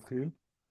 נתחיל.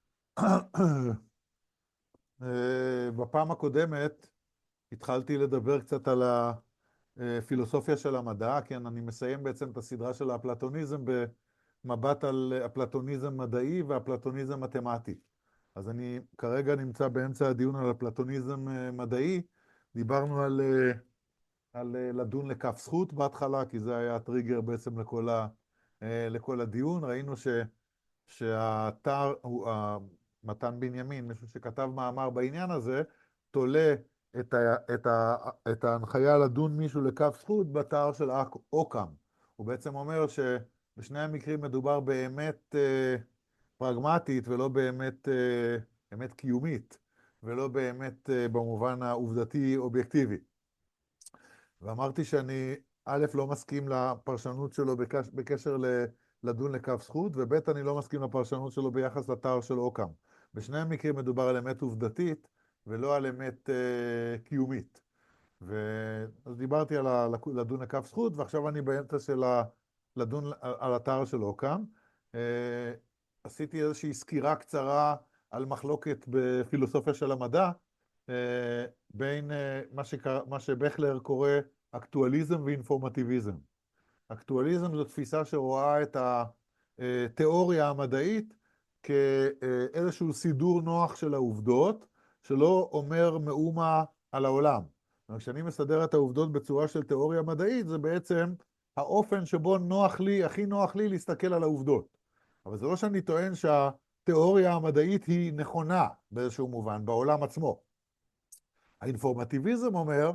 בפעם הקודמת התחלתי לדבר קצת על הפילוסופיה של המדע, כן, אני מסיים בעצם את הסדרה של האפלטוניזם במבט על הפלטוניזם מדעי והפלטוניזם מתמטי. אז אני כרגע נמצא באמצע הדיון על הפלטוניזם מדעי. דיברנו על לדון לכף זכות בהתחלה, כי זה היה הטריגר בעצם לכל הדיון. ראינו שהאתר הוא מתן בנימין, מישהו שכתב מאמר בעניין הזה, תולה את ההנחיה לדון מישהו לכף זכות באתר של אוקאם. הוא בעצם אומר שבשני המקרים מדובר באמת פרגמטית ולא באמת אמת קיומית, ולא באמת במובן העובדתי אובייקטיבי. ואמרתי שאני א', לא מסכים לפרשנות שלו בקשר לדון לכף זכות, וב', אני לא מסכים לפרשנות שלו ביחס לתאר של אוקאם. בשני המקרים מדובר על אמת עובדתית ולא על אמת קיומית. אז דיברתי על לדון לכף זכות, ועכשיו אני באמצע של לדון על התאר של אוקאם. עשיתי איזושהי סקירה קצרה על מחלוקת בפילוסופיה של המדע, בין מה שבכלר קורא אקטואליזם ואינפורמטיביזם. אקטואליזם זו תפיסה שרואה את התיאוריה המדעית כאיזשהו סידור נוח של העובדות, שלא אומר מאומה על העולם. כשאני מסדר את העובדות בצורה של תיאוריה מדעית, זה בעצם האופן שבו הכי נוח לי להסתכל על העובדות. אבל זה לא שאני טוען שהתיאוריה המדעית היא נכונה באיזשהו מובן, בעולם עצמו. האינפורמטיביזם אומר,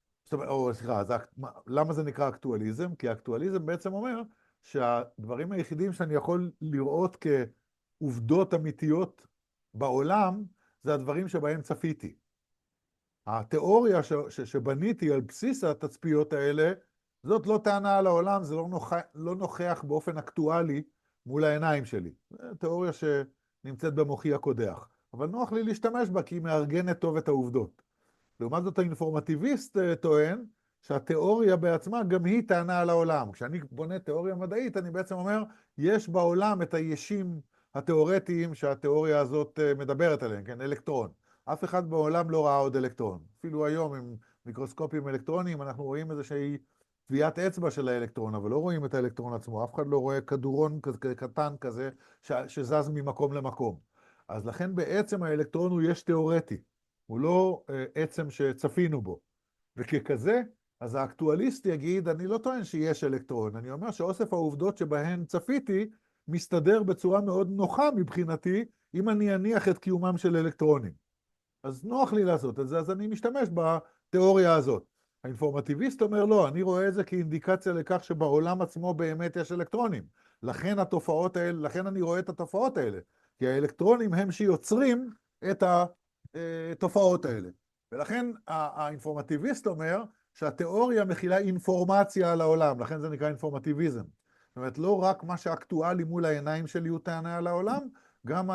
למה זה נקרא אקטואליזם? כי האקטואליזם בעצם אומר שהדברים היחידים שאני יכול לראות כעובדות אמיתיות בעולם, זה הדברים שבהם צפיתי. התיאוריה שבניתי על בסיס התצפיות האלה, זאת לא טענה על העולם, זה לא נוכח באופן אקטואלי מול העיניים שלי. זו תיאוריה שנמצאת במוחי הקודח. אבל נוח לי להשתמש בה כי היא מארגנת טוב את העובדות. לעומת זאת האינפורמטיביסט טוען שהתיאוריה בעצמה גם היא טענה על העולם. כשאני בונה תיאוריה מדעית, אני בעצם אומר, יש בעולם את הישים התיאורטיים שהתיאוריה הזאת מדברת עליהם, כן, אלקטרון. אף אחד בעולם לא ראה עוד אלקטרון. אפילו היום עם מיקרוסקופים אלקטרוניים אנחנו רואים איזושהי טביעת אצבע של האלקטרון, אבל לא רואים את האלקטרון עצמו. אף אחד לא רואה כדורון קטן כזה שזז ממקום למקום. אז לכן בעצם האלקטרון הוא יש תיאורטי. הוא לא עצם שצפינו בו. וככזה, אז האקטואליסט יגיד, אני לא טוען שיש אלקטרון, אני אומר שאוסף העובדות שבהן צפיתי, מסתדר בצורה מאוד נוחה מבחינתי, אם אני אניח את קיומם של אלקטרונים. אז נוח לי לעשות את זה, אז אני משתמש בתיאוריה הזאת. האינפורמטיביסט אומר, לא, אני רואה את זה כאינדיקציה לכך שבעולם עצמו באמת יש אלקטרונים. לכן אני רואה את התופעות האלה. כי האלקטרונים הם שיוצרים את התופעות האלה. ולכן האינפורמטיביסט אומר שהתיאוריה מכילה אינפורמציה על העולם, לכן זה נקרא אינפורמטיביזם. זאת אומרת, לא רק מה שאקטואלי מול העיניים שלי הוא טענה על העולם, גם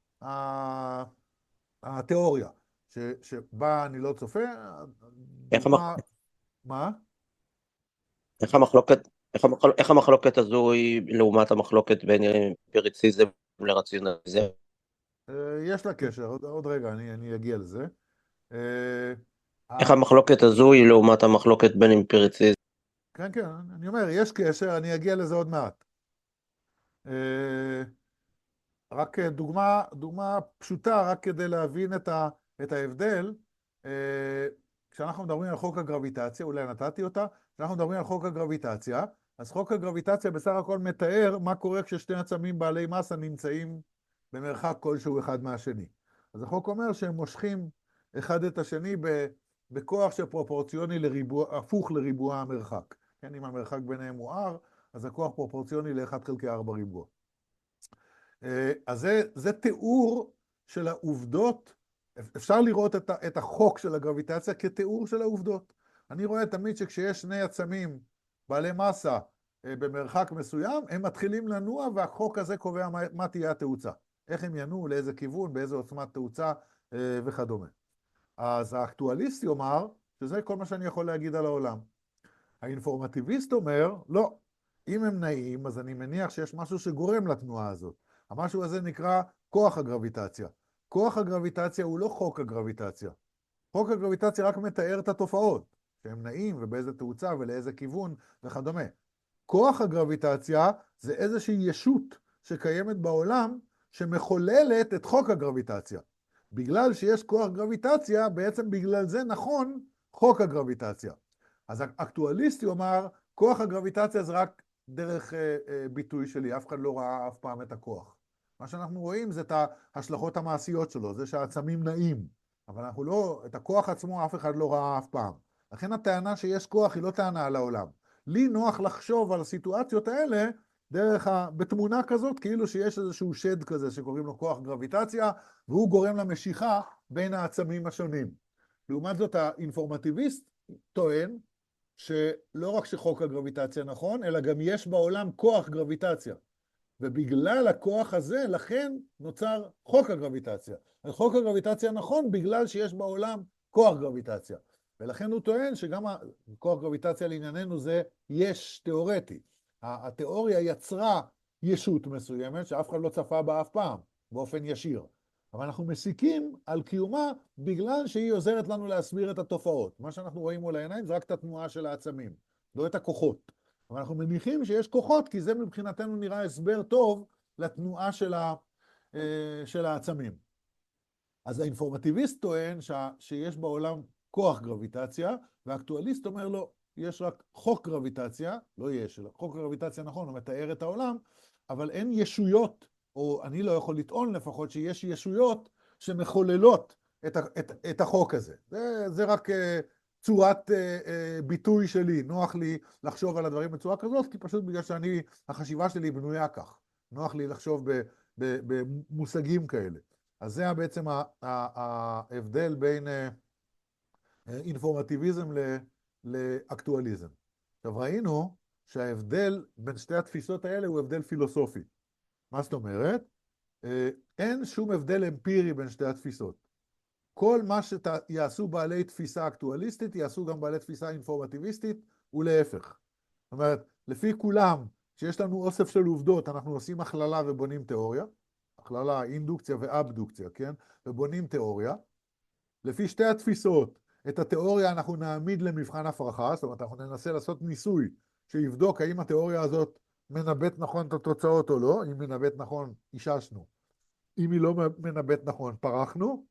התיאוריה, שבה אני לא צופה, דוגמה, מה? איך המחלוקת הזו היא לעומת המחלוקת בין אמפיריציזם לרציונליזם? יש לה קשר, עוד רגע אני אגיע לזה. איך המחלוקת הזו היא לעומת המחלוקת בין אמפיריציזם? כן, כן, אני אומר, יש קשר, אני אגיע לזה עוד מעט. רק דוגמה פשוטה, רק כדי להבין את ההבדל. כשאנחנו מדברים על חוק הגרביטציה, אולי נתתי אותה, כשאנחנו מדברים על חוק הגרביטציה, אז חוק הגרביטציה בסך הכל מתאר מה קורה כששתי עצמים בעלי מסה נמצאים במרחק כלשהו אחד מהשני. אז החוק אומר שהם מושכים אחד את השני בכוח שפרופורציוני הפוך לריבוע המרחק. כן, אם המרחק ביניהם הוא R, אז הכוח פרופורציוני ל-1 חלקי 4 ריבוע. אז זה תיאור של העובדות. אפשר לראות את החוק של הגרביטציה כתיאור של העובדות. אני רואה תמיד שכשיש שני עצמים בעלי מסה במרחק מסוים, הם מתחילים לנוע, והחוק הזה קובע מה תהיה התאוצה. איך הם ינועו, לאיזה כיוון, באיזה עוצמת תאוצה וכדומה. אז האקטואליסט יאמר שזה כל מה שאני יכול להגיד על העולם. האינפורמטיביסט אומר, לא, אם הם נעים, אז אני מניח שיש משהו שגורם לתנועה הזאת. המשהו הזה נקרא כוח הגרביטציה. כוח הגרביטציה הוא לא חוק הגרביטציה. חוק הגרביטציה רק מתאר את התופעות, שהם נעים ובאיזה תאוצה ולאיזה כיוון וכדומה. כוח הגרביטציה זה איזושהי ישות שקיימת בעולם שמחוללת את חוק הגרביטציה. בגלל שיש כוח גרביטציה, בעצם בגלל זה נכון חוק הגרביטציה. אז האקטואליסט יאמר, כוח הגרביטציה זה רק דרך ביטוי שלי, אף אחד לא ראה אף פעם את הכוח. מה שאנחנו רואים זה את ההשלכות המעשיות שלו, זה שהעצמים נעים, אבל אנחנו לא, את הכוח עצמו אף אחד לא ראה אף פעם. לכן הטענה שיש כוח היא לא טענה על העולם. לי נוח לחשוב על הסיטואציות האלה בתמונה כזאת, כאילו שיש איזשהו שד כזה שקוראים לו כוח גרביטציה, והוא גורם למשיכה בין העצמים השונים. לעומת זאת, האינפורמטיביסט טוען שלא רק שחוק הגרביטציה נכון, אלא גם יש בעולם כוח גרביטציה. ובגלל הכוח הזה, לכן נוצר חוק הגרביטציה. חוק הגרביטציה נכון בגלל שיש בעולם כוח גרביטציה. ולכן הוא טוען שגם כוח גרביטציה לענייננו זה יש תיאורטי. התיאוריה יצרה ישות מסוימת שאף אחד לא צפה בה אף פעם, באופן ישיר. אבל אנחנו מסיקים על קיומה בגלל שהיא עוזרת לנו להסביר את התופעות. מה שאנחנו רואים מול העיניים זה רק את התנועה של העצמים, לא את הכוחות. אבל אנחנו מניחים שיש כוחות, כי זה מבחינתנו נראה הסבר טוב לתנועה של העצמים. אז האינפורמטיביסט טוען שיש בעולם כוח גרביטציה, והאקטואליסט אומר לו, יש רק חוק גרביטציה, לא יש, חוק גרביטציה נכון, הוא מתאר את העולם, אבל אין ישויות, או אני לא יכול לטעון לפחות שיש ישויות שמחוללות את החוק הזה. זה רק צורת ביטוי שלי, נוח לי לחשוב על הדברים בצורה כזאת, כי פשוט בגלל החשיבה שלי בנויה כך, נוח לי לחשוב במושגים כאלה. אז זה בעצם ההבדל בין אינפורמטיביזם לאקטואליזם. עכשיו ראינו שההבדל בין שתי התפיסות האלה הוא הבדל פילוסופי. מה זאת אומרת? אין שום הבדל אמפירי בין שתי התפיסות. כל מה שיעשו בעלי תפיסה אקטואליסטית, יעשו גם בעלי תפיסה אינפורמטיביסטית, ולהפך. זאת אומרת, לפי כולם, שיש לנו אוסף של עובדות, אנחנו עושים הכללה ובונים תיאוריה, הכללה, אינדוקציה ואבדוקציה, כן? ובונים תיאוריה. לפי שתי התפיסות, את התיאוריה אנחנו נעמיד למבחן הפרחה, זאת אומרת, אנחנו ננסה לעשות ניסוי שיבדוק האם התיאוריה הזאת מנבט נכון את התוצאות או לא, אם מנבט נכון, איששנו. אם היא לא מנבט נכון, פרחנו.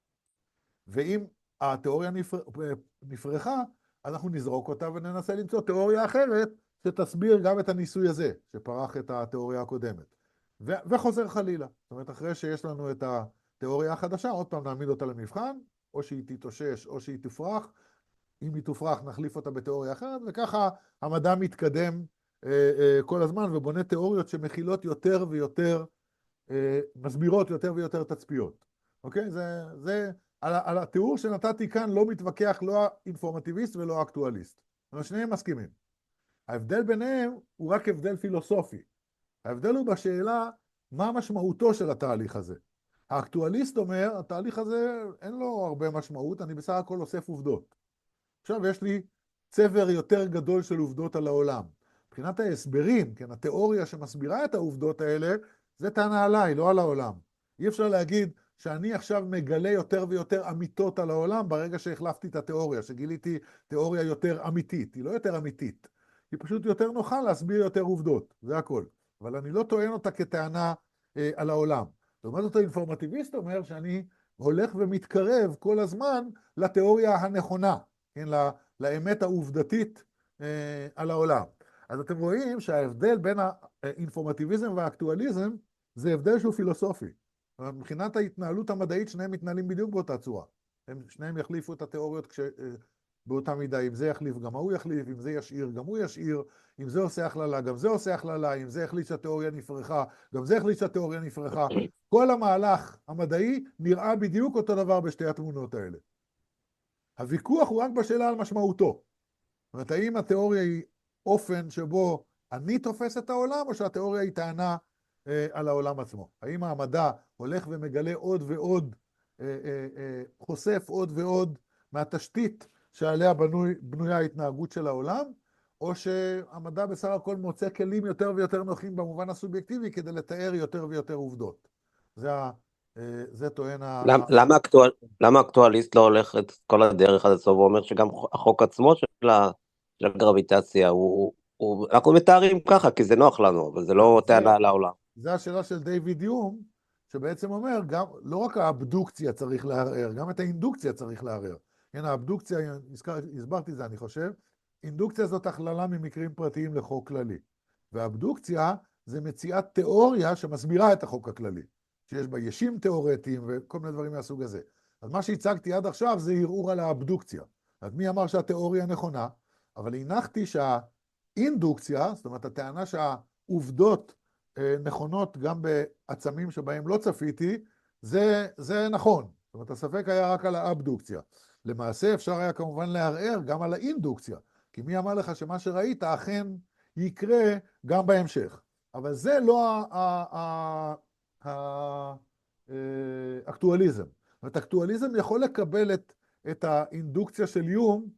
ואם התיאוריה נפרחה, אנחנו נזרוק אותה וננסה למצוא תיאוריה אחרת שתסביר גם את הניסוי הזה, שפרח את התיאוריה הקודמת. וחוזר חלילה. זאת אומרת, אחרי שיש לנו את התיאוריה החדשה, עוד פעם נעמיד אותה למבחן, או שהיא תתאושש או שהיא תפרח. אם היא תפרח, נחליף אותה בתיאוריה אחרת, וככה המדע מתקדם כל הזמן ובונה תיאוריות שמכילות יותר ויותר, מסבירות יותר ויותר תצפיות. אוקיי? זה על התיאור שנתתי כאן לא מתווכח לא האינפורמטיביסט ולא האקטואליסט. אבל שניהם מסכימים. ההבדל ביניהם הוא רק הבדל פילוסופי. ההבדל הוא בשאלה מה משמעותו של התהליך הזה. האקטואליסט אומר, התהליך הזה אין לו הרבה משמעות, אני בסך הכל אוסף עובדות. עכשיו יש לי צבר יותר גדול של עובדות על העולם. מבחינת ההסברים, כן, התיאוריה שמסבירה את העובדות האלה, זה טענה עליי, לא על העולם. אי אפשר להגיד שאני עכשיו מגלה יותר ויותר אמיתות על העולם ברגע שהחלפתי את התיאוריה, שגיליתי תיאוריה יותר אמיתית. היא לא יותר אמיתית, היא פשוט יותר נוחה להסביר יותר עובדות, זה הכל. אבל אני לא טוען אותה כטענה על העולם. לעומת זאת האינפורמטיביסט אומר שאני הולך ומתקרב כל הזמן לתיאוריה הנכונה, כן, לאמת העובדתית על העולם. אז אתם רואים שההבדל בין האינפורמטיביזם והאקטואליזם זה הבדל שהוא פילוסופי. מבחינת ההתנהלות המדעית שניהם מתנהלים בדיוק באותה צורה. שניהם יחליפו את התיאוריות באותה מידה, אם זה יחליף גם הוא יחליף, אם זה ישאיר גם הוא ישאיר, אם זה עושה הכללה גם זה עושה הכללה, אם זה החליט שהתיאוריה נפרחה גם זה החליט שהתיאוריה נפרחה. כל המהלך המדעי נראה בדיוק אותו דבר בשתי התמונות האלה. הוויכוח הוא רק בשאלה על משמעותו. זאת אומרת, האם התיאוריה היא אופן שבו אני תופס את העולם, או שהתיאוריה היא טענה על העולם עצמו? האם המדע הולך ומגלה עוד ועוד, חושף עוד ועוד מהתשתית שעליה בנויה ההתנהגות של העולם, או שהמדע בסך הכל מוצא כלים יותר ויותר נוחים במובן הסובייקטיבי כדי לתאר יותר ויותר עובדות? זה טוען למה האקטואליסט לא הולך את כל הדרך עד הסוף, ואומר שגם החוק עצמו של הגרביטציה, אנחנו מתארים ככה, כי זה נוח לנו, אבל זה לא טענה על העולם. זה השאלה של דיוויד יום, שבעצם אומר, לא רק האבדוקציה צריך לערער, גם את האינדוקציה צריך לערער. הנה, האבדוקציה, הסברתי זה, אני חושב, אינדוקציה זאת הכללה ממקרים פרטיים לחוק כללי. והאבדוקציה זה מציאת תיאוריה שמסבירה את החוק הכללי, שיש בה ישים תיאורטיים וכל מיני דברים מהסוג הזה. אז מה שהצגתי עד עכשיו זה ערעור על האבדוקציה. אז מי אמר שהתיאוריה נכונה? אבל הנחתי שהאינדוקציה, זאת אומרת, הטענה שהעובדות נכונות גם בעצמים שבהם לא צפיתי, זה נכון. זאת אומרת, הספק היה רק על האבדוקציה. למעשה אפשר היה כמובן לערער גם על האינדוקציה, כי מי אמר לך שמה שראית אכן יקרה גם בהמשך. אבל זה לא האקטואליזם. זאת אומרת, האקטואליזם יכול לקבל את האינדוקציה של יום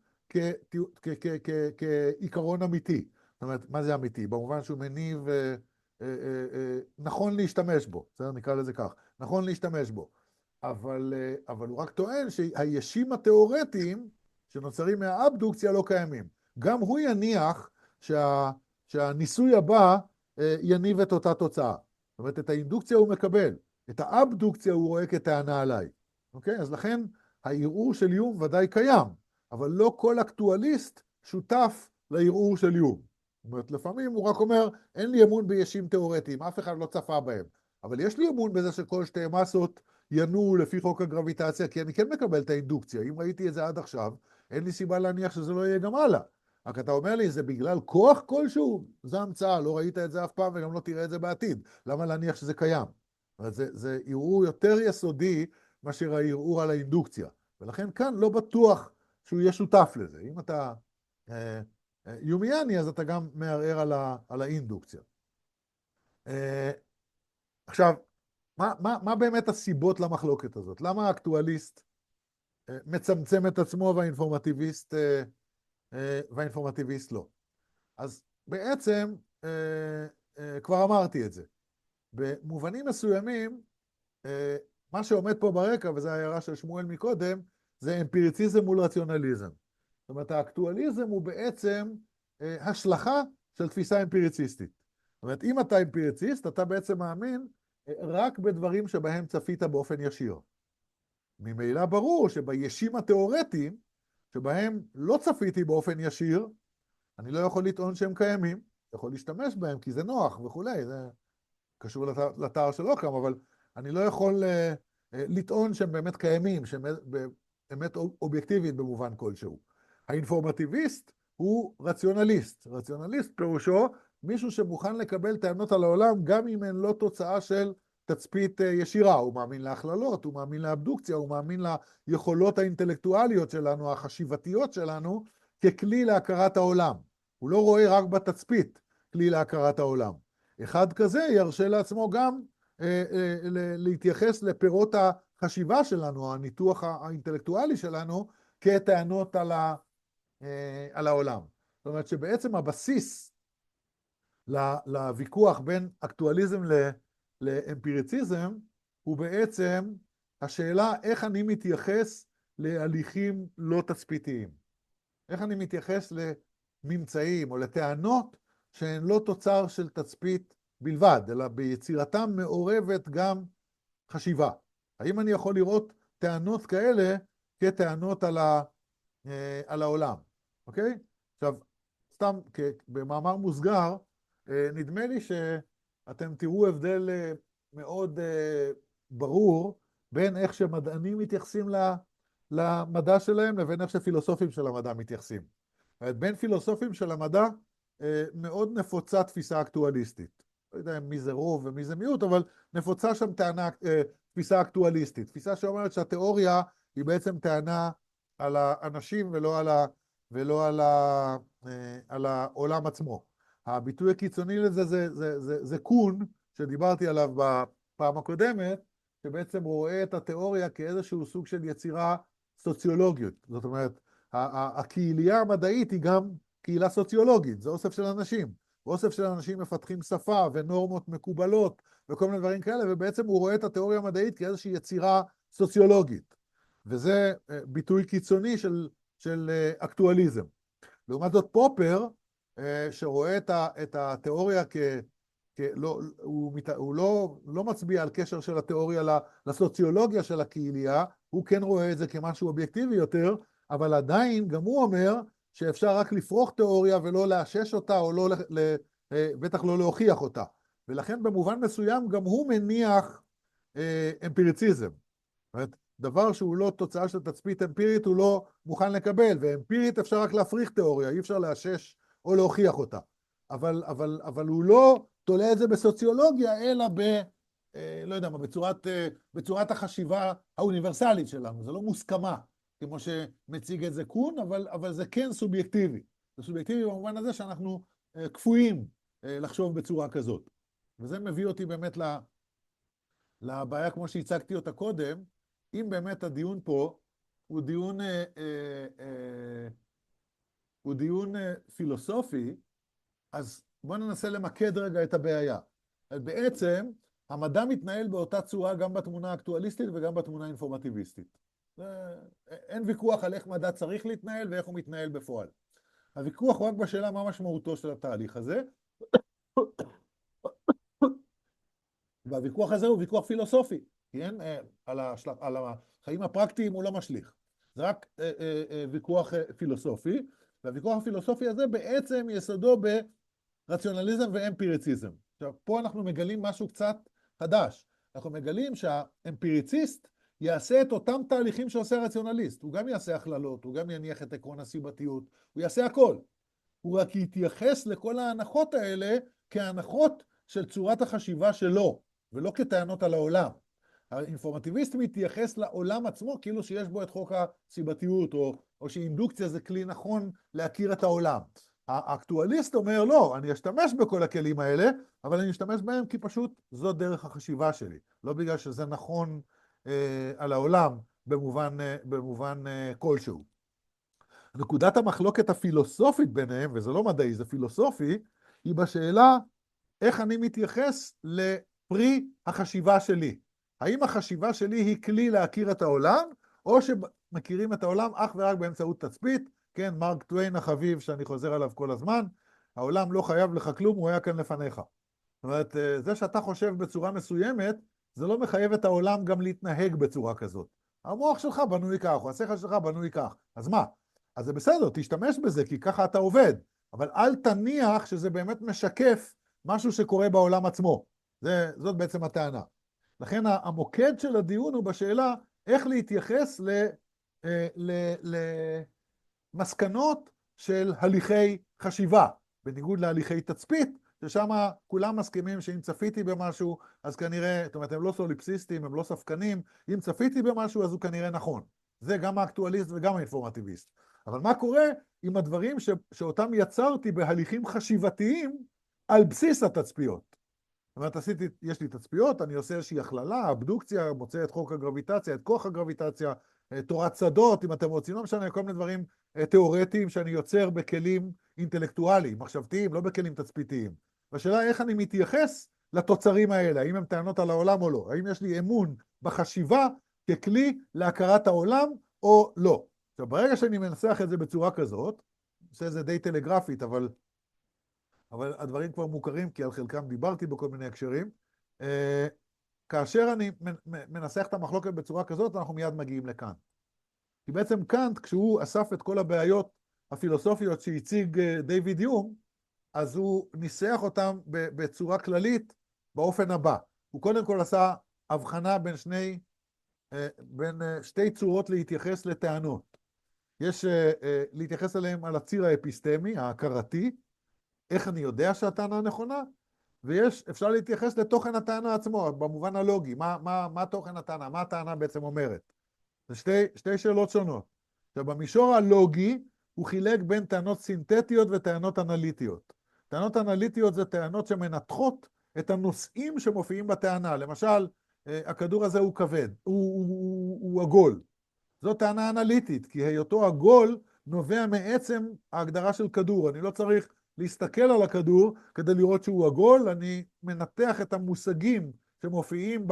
כעיקרון אמיתי. זאת אומרת, מה זה אמיתי? במובן שהוא מניב נכון להשתמש בו, בסדר? נקרא לזה כך, נכון להשתמש בו. אבל הוא רק טוען שהישים התיאורטיים שנוצרים מהאבדוקציה לא קיימים. גם הוא יניח שהניסוי הבא יניב את אותה תוצאה. זאת אומרת, את האינדוקציה הוא מקבל, את האבדוקציה הוא רואה כטענה עליי. אוקיי? אז לכן הערעור של יום ודאי קיים, אבל לא כל אקטואליסט שותף לערעור של יום. זאת אומרת, לפעמים הוא רק אומר, אין לי אמון בישים תיאורטיים, אף אחד לא צפה בהם. אבל יש לי אמון בזה שכל שתי מסות ינועו לפי חוק הגרביטציה, כי אני כן מקבל את האינדוקציה. אם ראיתי את זה עד עכשיו, אין לי סיבה להניח שזה לא יהיה גם הלאה. רק אתה אומר לי, זה בגלל כוח כלשהו? זה המצאה, לא ראית את זה אף פעם וגם לא תראה את זה בעתיד. למה להניח שזה קיים? זה ערעור יותר יסודי מאשר הערעור על האינדוקציה. ולכן כאן לא בטוח שהוא יהיה שותף לזה. אם אתה יומיאני, אז אתה גם מערער על האינדוקציה. עכשיו, מה באמת הסיבות למחלוקת הזאת? למה האקטואליסט מצמצם את עצמו והאינפורמטיביסט לא? אז בעצם, כבר אמרתי את זה. במובנים מסוימים, מה שעומד פה ברקע, וזו ההערה של שמואל מקודם, זה אמפיריציזם מול רציונליזם. זאת אומרת, האקטואליזם הוא בעצם השלכה של תפיסה אמפיריציסטית. זאת אומרת, אם אתה אמפיריציסט, אתה בעצם מאמין רק בדברים שבהם צפית באופן ישיר. ממילא ברור שבישים התיאורטיים, שבהם לא צפיתי באופן ישיר, אני לא יכול לטעון שהם קיימים, יכול להשתמש בהם כי זה נוח וכולי, זה קשור לתאר של אוקאם, אבל אני לא יכול לטעון שהם באמת קיימים, שהם באמת אובייקטיבית במובן כלשהו. האינפורמטיביסט הוא רציונליסט. רציונליסט פירושו מישהו שמוכן לקבל טענות על העולם, גם אם הן לא תוצאה של תצפית ישירה. הוא מאמין להכללות, הוא מאמין לאבדוקציה, הוא מאמין ליכולות האינטלקטואליות שלנו, החשיבתיות שלנו, ככלי להכרת העולם. הוא לא רואה רק בתצפית כלי להכרת העולם. אחד כזה ירשה לעצמו גם להתייחס לפירות החשיבה שלנו, הניתוח האינטלקטואלי שלנו, כטענות על העולם. זאת אומרת שבעצם הבסיס לוויכוח בין אקטואליזם לאמפיריציזם, הוא בעצם השאלה איך אני מתייחס להליכים לא תצפיתיים. איך אני מתייחס לממצאים או לטענות שהן לא תוצר של תצפית בלבד, אלא ביצירתם מעורבת גם חשיבה. האם אני יכול לראות טענות כאלה כטענות על העולם? אוקיי? עכשיו, סתם במאמר מוסגר, נדמה לי שאתם תראו הבדל מאוד ברור בין איך שמדענים מתייחסים למדע שלהם לבין איך שפילוסופים של המדע מתייחסים. בין פילוסופים של המדע מאוד נפוצה תפיסה אקטואליסטית. לא יודע מי זה רוב ומי זה מיעוט, אבל נפוצה שם תפיסה אקטואליסטית. תפיסה שאומרת שהתיאוריה היא בעצם טענה על האנשים ולא על העולם עצמו. הביטוי הקיצוני לזה זה קון, שדיברתי עליו בפעם הקודמת, שבעצם רואה את התיאוריה כאיזשהו סוג של יצירה סוציולוגית. זאת אומרת, הקהילייה המדעית היא גם קהילה סוציולוגית, זה אוסף של אנשים. אוסף של אנשים מפתחים שפה ונורמות מקובלות וכל מיני דברים כאלה, ובעצם הוא רואה את התיאוריה המדעית כאיזושהי יצירה סוציולוגית. וזה ביטוי קיצוני של אקטואליזם. לעומת זאת פופר, שרואה את התיאוריה הוא לא מצביע על קשר של התיאוריה לסוציולוגיה של הקהילייה, הוא כן רואה את זה כמשהו אובייקטיבי יותר, אבל עדיין גם הוא אומר שאפשר רק לפרוח תיאוריה ולא לאשש אותה, או לא, בטח לא להוכיח אותה. ולכן במובן מסוים גם הוא מניח אמפיריציזם. זאת אומרת, דבר שהוא לא תוצאה של תצפית אמפירית, הוא לא מוכן לקבל, ואמפירית אפשר רק להפריך תיאוריה, אי אפשר לאשש או להוכיח אותה. אבל הוא לא תולה את זה בסוציולוגיה, אלא לא יודע מה, בצורת החשיבה האוניברסלית שלנו. זה לא מוסכמה, כמו שמציג את זה קון, אבל זה כן סובייקטיבי. זה סובייקטיבי במובן הזה שאנחנו כפויים לחשוב בצורה כזאת. וזה מביא אותי באמת לבעיה כמו שהצגתי אותה קודם. אם באמת הדיון פה הוא דיון פילוסופי, אז בואו ננסה למקד רגע את הבעיה. בעצם המדע מתנהל באותה צורה גם בתמונה האקטואליסטית וגם בתמונה האינפורמטיביסטית. אין ויכוח על איך מדע צריך להתנהל ואיך הוא מתנהל בפועל. הוויכוח הוא רק בשאלה מה משמעותו של התהליך הזה, והוויכוח הזה הוא ויכוח פילוסופי, כן? על החיים הפרקטיים הוא לא משליך. זה רק ויכוח פילוסופי, והוויכוח הפילוסופי הזה בעצם יסודו ברציונליזם ואמפיריציזם. עכשיו, פה אנחנו מגלים משהו קצת חדש. אנחנו מגלים שהאמפיריציסט יעשה את אותם תהליכים שעושה הרציונליסט. הוא גם יעשה הכללות, הוא גם יניח את עקרון הסיבתיות, הוא יעשה הכל. הוא רק יתייחס לכל ההנחות האלה כהנחות של צורת החשיבה שלו, ולא כטענות על העולם. האינפורמטיביסט מתייחס לעולם עצמו כאילו שיש בו את חוק הסיבתיות, או שאינדוקציה זה כלי נכון להכיר את העולם. האקטואליסט אומר, לא, אני אשתמש בכל הכלים האלה, אבל אני אשתמש בהם כי פשוט זו דרך החשיבה שלי. לא בגלל שזה נכון על העולם במובן כלשהו. נקודת המחלוקת הפילוסופית ביניהם, וזה לא מדעי, זה פילוסופי, היא בשאלה איך אני מתייחס לפרי החשיבה שלי. האם החשיבה שלי היא כלי להכיר את העולם, או שמכירים את העולם אך ורק באמצעות תצפית? כן, מרק טוויין החביב שאני חוזר עליו כל הזמן, העולם לא חייב לך כלום, הוא היה כאן לפניך. זאת אומרת, זה שאתה חושב בצורה מסוימת, זה לא מחייב את העולם גם להתנהג בצורה כזאת. המוח שלך בנוי כך, או השכל שלך בנוי כך. אז מה? אז זה בסדר, תשתמש בזה, כי ככה אתה עובד. אבל אל תניח שזה באמת משקף משהו שקורה בעולם עצמו. זאת בעצם הטענה. לכן המוקד של הדיון הוא בשאלה איך להתייחס למסקנות של הליכי חשיבה, בניגוד להליכי תצפית, ששם כולם מסכימים שאם צפיתי במשהו, אז כנראה, זאת אומרת, הם לא סוליפסיסטים, הם לא ספקנים, אם צפיתי במשהו, אז הוא כנראה נכון. זה גם האקטואליסט וגם האינפורמטיביסט. אבל מה קורה עם הדברים שאותם יצרתי בהליכים חשיבתיים על בסיס התצפיות? זאת אומרת, יש לי תצפיות, אני עושה איזושהי הכללה, אבדוקציה, מוצא את חוק הגרביטציה, את כוח הגרביטציה, תורת שדות, אם אתם רוצים, לא משנה, כל מיני דברים תיאורטיים שאני יוצר בכלים אינטלקטואליים, מחשבתיים, לא בכלים תצפיתיים. והשאלה איך אני מתייחס לתוצרים האלה, האם הם טענות על העולם או לא, האם יש לי אמון בחשיבה ככלי להכרת העולם או לא. עכשיו, ברגע שאני מנסח את זה בצורה כזאת, עושה את זה די טלגרפית, אבל הדברים כבר מוכרים, כי על חלקם דיברתי בכל מיני הקשרים. כאשר אני מנסח את המחלוקת בצורה כזאת, אנחנו מיד מגיעים לקאנט. כי בעצם קאנט, כשהוא אסף את כל הבעיות הפילוסופיות שהציג דיוויד יום, אז הוא ניסח אותם בצורה כללית באופן הבא. הוא קודם כל עשה הבחנה בין שתי צורות להתייחס לטענות. יש להתייחס אליהם על הציר האפיסטמי, ההכרתי, איך אני יודע שהטענה נכונה, אפשר להתייחס לתוכן הטענה עצמו, במובן הלוגי, מה תוכן הטענה, מה הטענה בעצם אומרת. זה שתי שאלות שונות. עכשיו, במישור הלוגי, הוא חילק בין טענות סינתטיות וטענות אנליטיות. טענות אנליטיות זה טענות שמנתחות את הנושאים שמופיעים בטענה. למשל, הכדור הזה הוא כבד, הוא עגול. זו טענה אנליטית, כי היותו עגול נובע מעצם ההגדרה של כדור. אני לא צריך להסתכל על הכדור כדי לראות שהוא עגול, אני מנתח את המושגים שמופיעים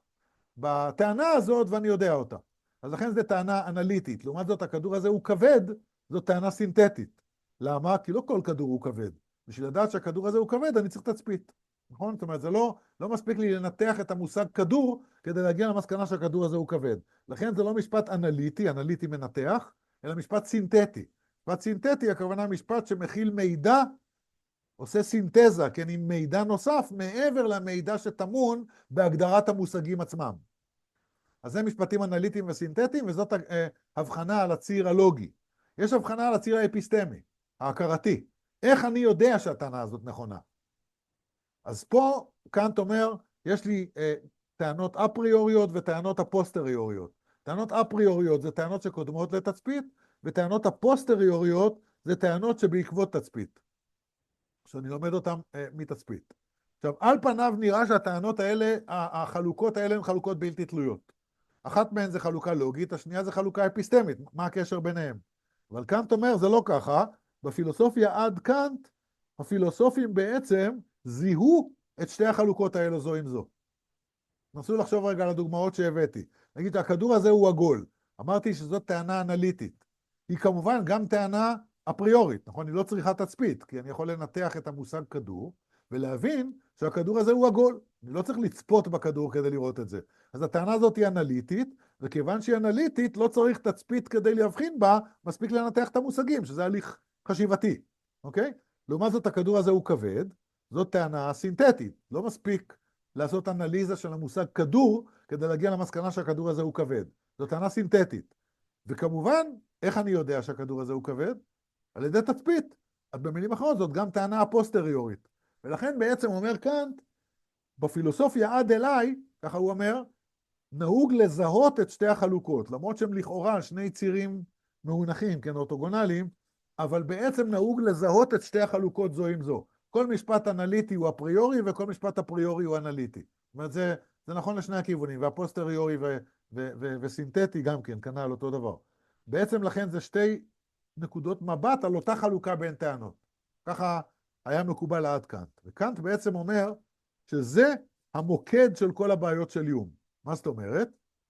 בטענה הזאת ואני יודע אותה. אז לכן זו טענה אנליטית. לעומת זאת, הכדור הזה הוא כבד, זו טענה סינתטית. למה? כי לא כל כדור הוא כבד. בשביל לדעת שהכדור הזה הוא כבד, אני צריך תצפית. נכון? זאת אומרת, זה לא מספיק לי לנתח את המושג כדור כדי להגיע למסקנה שהכדור הזה הוא כבד. לכן זה לא משפט אנליטי, אנליטי מנתח, אלא משפט סינתטי. משפט סינתטי, הכוונה משפט שמכיל מידע, עושה סינתזה, כן, עם מידע נוסף, מעבר למידע שטמון בהגדרת המושגים עצמם. אז זה משפטים אנליטיים וסינתטיים, וזאת הבחנה על הציר הלוגי. יש הבחנה על הציר האפיסטמי, ההכרתי. איך אני יודע שהטענה הזאת נכונה? אז פה קאנט אומר, יש לי טענות אפריוריות וטענות הפוסטריוריות. טענות אפריוריות זה טענות שקודמות לתצפית, וטענות הפוסטריוריות זה טענות שבעקבות תצפית. שאני לומד אותן מתצפית. עכשיו, על פניו נראה שהטענות האלה, החלוקות האלה הן חלוקות בלתי תלויות. אחת מהן זה חלוקה לוגית, השנייה זה חלוקה אפיסטמית. מה הקשר ביניהם? אבל קאנט אומר, זה לא ככה. בפילוסופיה עד קאנט, הפילוסופים בעצם זיהו את שתי החלוקות האלה זו עם זו. נסו לחשוב רגע על הדוגמאות שהבאתי. נגיד שהכדור הזה הוא עגול. אמרתי שזאת טענה אנליטית. היא כמובן גם טענה אפריורית, נכון? היא לא צריכה תצפית, כי אני יכול לנתח את המושג כדור, ולהבין שהכדור הזה הוא עגול. אני לא צריך לצפות בכדור כדי לראות את זה. אז הטענה הזאת היא אנליטית, וכיוון שהיא אנליטית, לא צריך תצפית כדי להבחין בה, מספיק לנתח את המושגים, שזה הליך חשיבתי, אוקיי? לעומת זאת, הכדור הזה הוא כבד, זאת טענה סינתטית. לא מספיק לעשות אנליזה של המושג כדור, כדי להגיע למסקנה שהכדור הזה הוא כבד. זאת טענה סינתטית. וכמובן, איך אני יודע שהכדור הזה הוא כבד? על ידי תצפית. אז במילים אחרות, זאת גם טענה הפוסטריורית. ולכן בעצם אומר קאנט, בפילוסופיה עד אליי, ככה הוא אומר, נהוג לזהות את שתי החלוקות, למרות שהם לכאורה שני צירים מאונחים, כן, אורתוגונליים, אבל בעצם נהוג לזהות את שתי החלוקות זו עם זו. כל משפט אנליטי הוא אפריורי, וכל משפט אפריורי הוא אנליטי. זאת אומרת, זה נכון לשני הכיוונים, והפוסטריורי וסינתטי גם כן, כנ"ל אותו דבר. בעצם לכן זה שתי נקודות מבט על אותה חלוקה בין טענות. ככה היה מקובל עד קאנט. וקאנט בעצם אומר שזה המוקד של כל הבעיות של יום. מה זאת אומרת?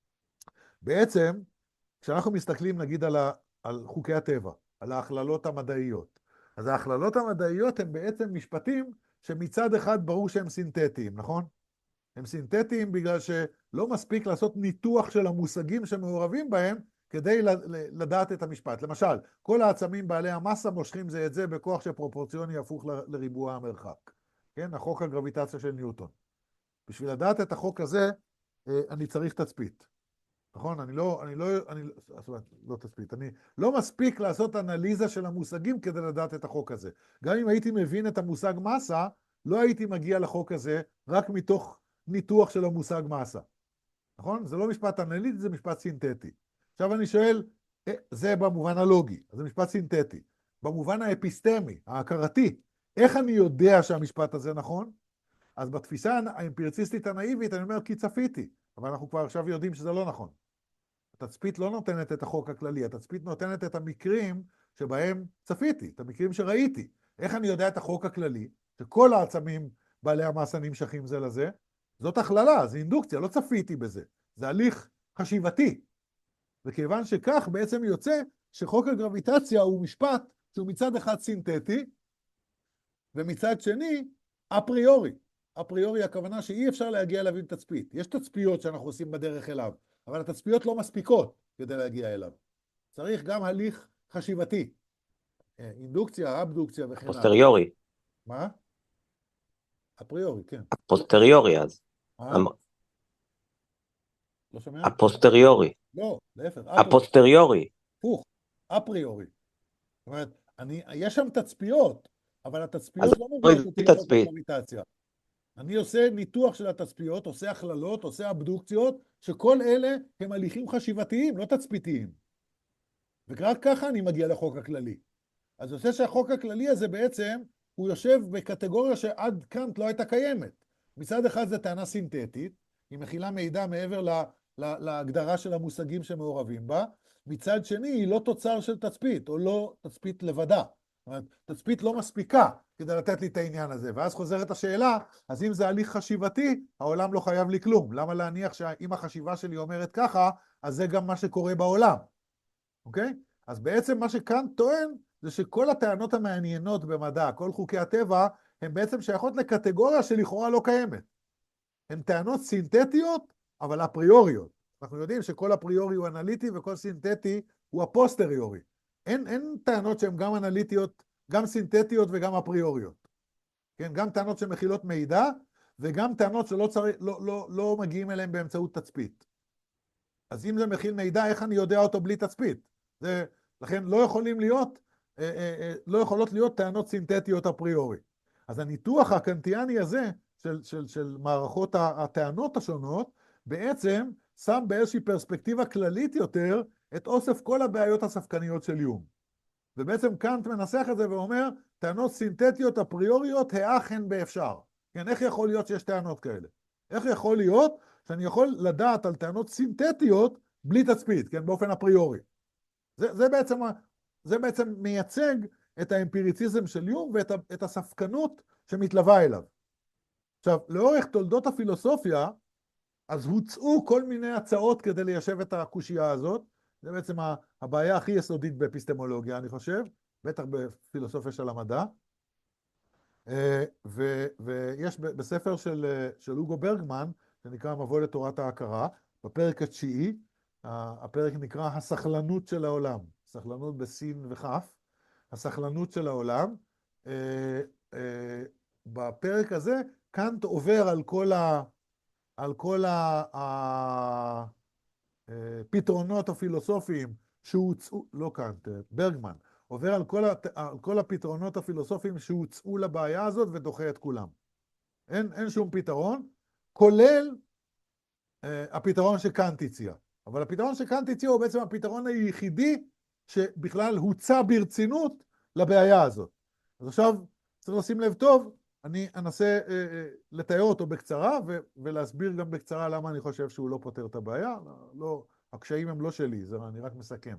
בעצם, כשאנחנו מסתכלים נגיד על חוקי הטבע, על ההכללות המדעיות, אז ההכללות המדעיות הן בעצם משפטים שמצד אחד ברור שהם סינתטיים, נכון? הם סינתטיים בגלל שלא מספיק לעשות ניתוח של המושגים שמעורבים בהם כדי לדעת את המשפט. למשל, כל העצמים בעלי המסה מושכים זה את זה בכוח שפרופורציוני הפוך לריבוע המרחק. כן? החוק הגרביטציה של ניוטון. בשביל לדעת את החוק הזה, אני צריך תצפית. נכון? אני לא מספיק לעשות אנליזה של המושגים כדי לדעת את החוק הזה. גם אם הייתי מבין את המושג מסה, לא הייתי מגיע לחוק הזה רק מתוך ניתוח של המושג מסה. נכון? זה לא משפט אנליטי, זה משפט סינתטי. עכשיו אני שואל, זה במובן הלוגי, זה משפט סינתטי. במובן האפיסטמי, ההכרתי, איך אני יודע שהמשפט הזה נכון? אז בתפיסה האמפיריציסטית הנאיבית אני אומר כי צפיתי, אבל אנחנו כבר עכשיו יודעים שזה לא נכון. התצפית לא נותנת את החוק הכללי, התצפית נותנת את המקרים שבהם צפיתי, את המקרים שראיתי. איך אני יודע את החוק הכללי, שכל העצמים בעלי המסה נמשכים זה לזה? זאת הכללה, זה אינדוקציה, לא צפיתי בזה. זה הליך חשיבתי. וכיוון שכך בעצם יוצא שחוק הגרביטציה הוא משפט שהוא מצד אחד סינתטי, ומצד שני אפריורי. אפריורי הכוונה שאי אפשר להגיע אליו עם תצפית. יש תצפיות שאנחנו עושים בדרך אליו, אבל התצפיות לא מספיקות כדי להגיע אליו. צריך גם הליך חשיבתי. אינדוקציה, אבדוקציה וכן הלאה. פוסטריורי. מה? אפריורי, כן. הפוסטריורי אז. לא שומע? הפוסטריורי. לא, להפך. הפוסטריורי. הפוך, אפריורי. זאת אומרת, יש שם תצפיות, אבל התצפיות לא מביאות אותי לחוק הגרביטציה. אני עושה ניתוח של התצפיות, עושה הכללות, עושה אבדוקציות, שכל אלה הם הליכים חשיבתיים, לא תצפיתיים. ורק ככה אני מגיע לחוק הכללי. אז אני חושב שהחוק הכללי הזה בעצם, הוא יושב בקטגוריה שעד קאנט לא הייתה קיימת. מצד אחד זה טענה סינתטית, היא מכילה מידע מעבר להגדרה של המושגים שמעורבים בה, מצד שני היא לא תוצר של תצפית, או לא תצפית לבדה. זאת אומרת, תצפית לא מספיקה כדי לתת לי את העניין הזה. ואז חוזרת השאלה, אז אם זה הליך חשיבתי, העולם לא חייב לי כלום. למה להניח שאם החשיבה שלי אומרת ככה, אז זה גם מה שקורה בעולם. אוקיי? אז בעצם מה שכאן טוען, זה שכל הטענות המעניינות במדע, כל חוקי הטבע, הן בעצם שייכות לקטגוריה שלכאורה לא קיימת. הן טענות סינתטיות, אבל אפריוריות. אנחנו יודעים שכל אפריורי הוא אנליטי, וכל סינתטי הוא הפוסטריורי. אין טענות שהן גם אנליטיות, גם סינתטיות וגם אפריוריות. כן? גם טענות שמכילות מידע, וגם טענות שלא לא מגיעים אליהן באמצעות תצפית. אז אם זה מכיל מידע, איך אני יודע אותו בלי תצפית? לכן לא יכולות להיות טענות סינתטיות אפריורי. אז הניתוח הקנטיאני הזה, של מערכות הטענות השונות, בעצם שם באיזושהי פרספקטיבה כללית יותר, את אוסף כל הבעיות הספקניות של יום. ובעצם קאנט מנסח את זה ואומר, טענות סינתטיות אפריוריות, האח הן באפשר. כן, איך יכול להיות שיש טענות כאלה? איך יכול להיות שאני יכול לדעת על טענות סינתטיות בלי תצפית, כן, באופן אפריורי? זה בעצם מייצג את האמפיריציזם של יום ואת הספקנות שמתלווה אליו. עכשיו, לאורך תולדות הפילוסופיה, אז הוצאו כל מיני הצעות כדי ליישב את הקושייה הזאת. זה בעצם הבעיה הכי יסודית באפיסטמולוגיה, אני חושב, בטח בפילוסופיה של המדע. ויש בספר של אוגו ברגמן, שנקרא מבוא לתורת ההכרה, בפרק התשיעי, הפרק נקרא הסכלנות של העולם, סכלנות בסין וכף, הסכלנות של העולם. בפרק הזה קאנט עובר על כל הפתרונות הפילוסופיים שהוצאו, לא קאנט, ברגמן, עובר על כל הפתרונות הפילוסופיים שהוצאו לבעיה הזאת ודוחה את כולם. אין שום פתרון, כולל הפתרון שקאנט הציע. אבל הפתרון שקאנט הציע הוא בעצם הפתרון היחידי שבכלל הוצא ברצינות לבעיה הזאת. אז עכשיו צריך לשים לב טוב, אני אנסה לתאר אותו בקצרה ולהסביר גם בקצרה למה אני חושב שהוא לא פותר את הבעיה. לא, הקשיים הם לא שלי, אני רק מסכם.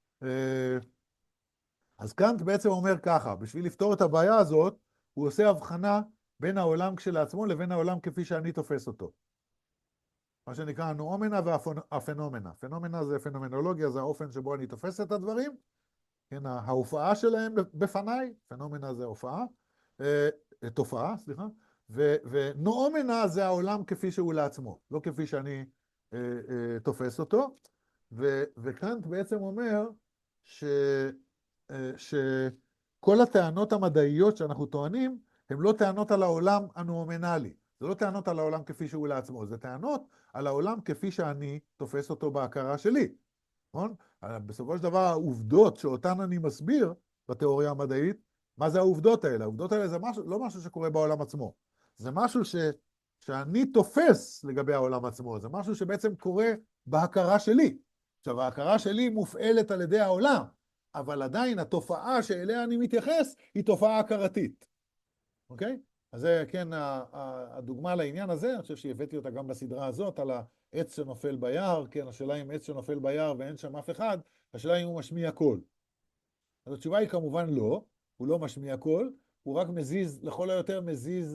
אז קאנט בעצם אומר ככה, בשביל לפתור את הבעיה הזאת, הוא עושה הבחנה בין העולם כשלעצמו לבין העולם כפי שאני תופס אותו. מה שנקרא הנואומנה והפנומנה. פנומנה זה פנומנולוגיה, זה האופן שבו אני תופס את הדברים. כן, ההופעה שלהם בפניי, פנומנה זה הופעה, תופעה, סליחה, ונואומנה זה העולם כפי שהוא לעצמו, לא כפי שאני תופס אותו. וקאנט בעצם אומר שכל הטענות המדעיות שאנחנו טוענים, הן לא טענות על העולם הנואומנלי. זה לא טענות על העולם כפי שהוא לעצמו, זה טענות על העולם כפי שאני תופס אותו בהכרה שלי. נכון? בסופו של דבר, העובדות שאותן אני מסביר בתיאוריה המדעית, מה זה העובדות האלה? העובדות האלה זה לא משהו שקורה בעולם עצמו. זה משהו שאני תופס לגבי העולם עצמו. זה משהו שבעצם קורה בהכרה שלי. עכשיו, ההכרה שלי מופעלת על ידי העולם, אבל עדיין התופעה שאליה אני מתייחס היא תופעה הכרתית. אוקיי? אז זה כן הדוגמה לעניין הזה, אני חושב שהבאתי אותה גם בסדרה הזאת, על העץ שנופל ביער, כן, השאלה אם עץ שנופל ביער ואין שם אף אחד, השאלה אם הוא משמיע קול. אז התשובה היא כמובן לא, הוא לא משמיע קול, הוא רק מזיז, לכל היותר מזיז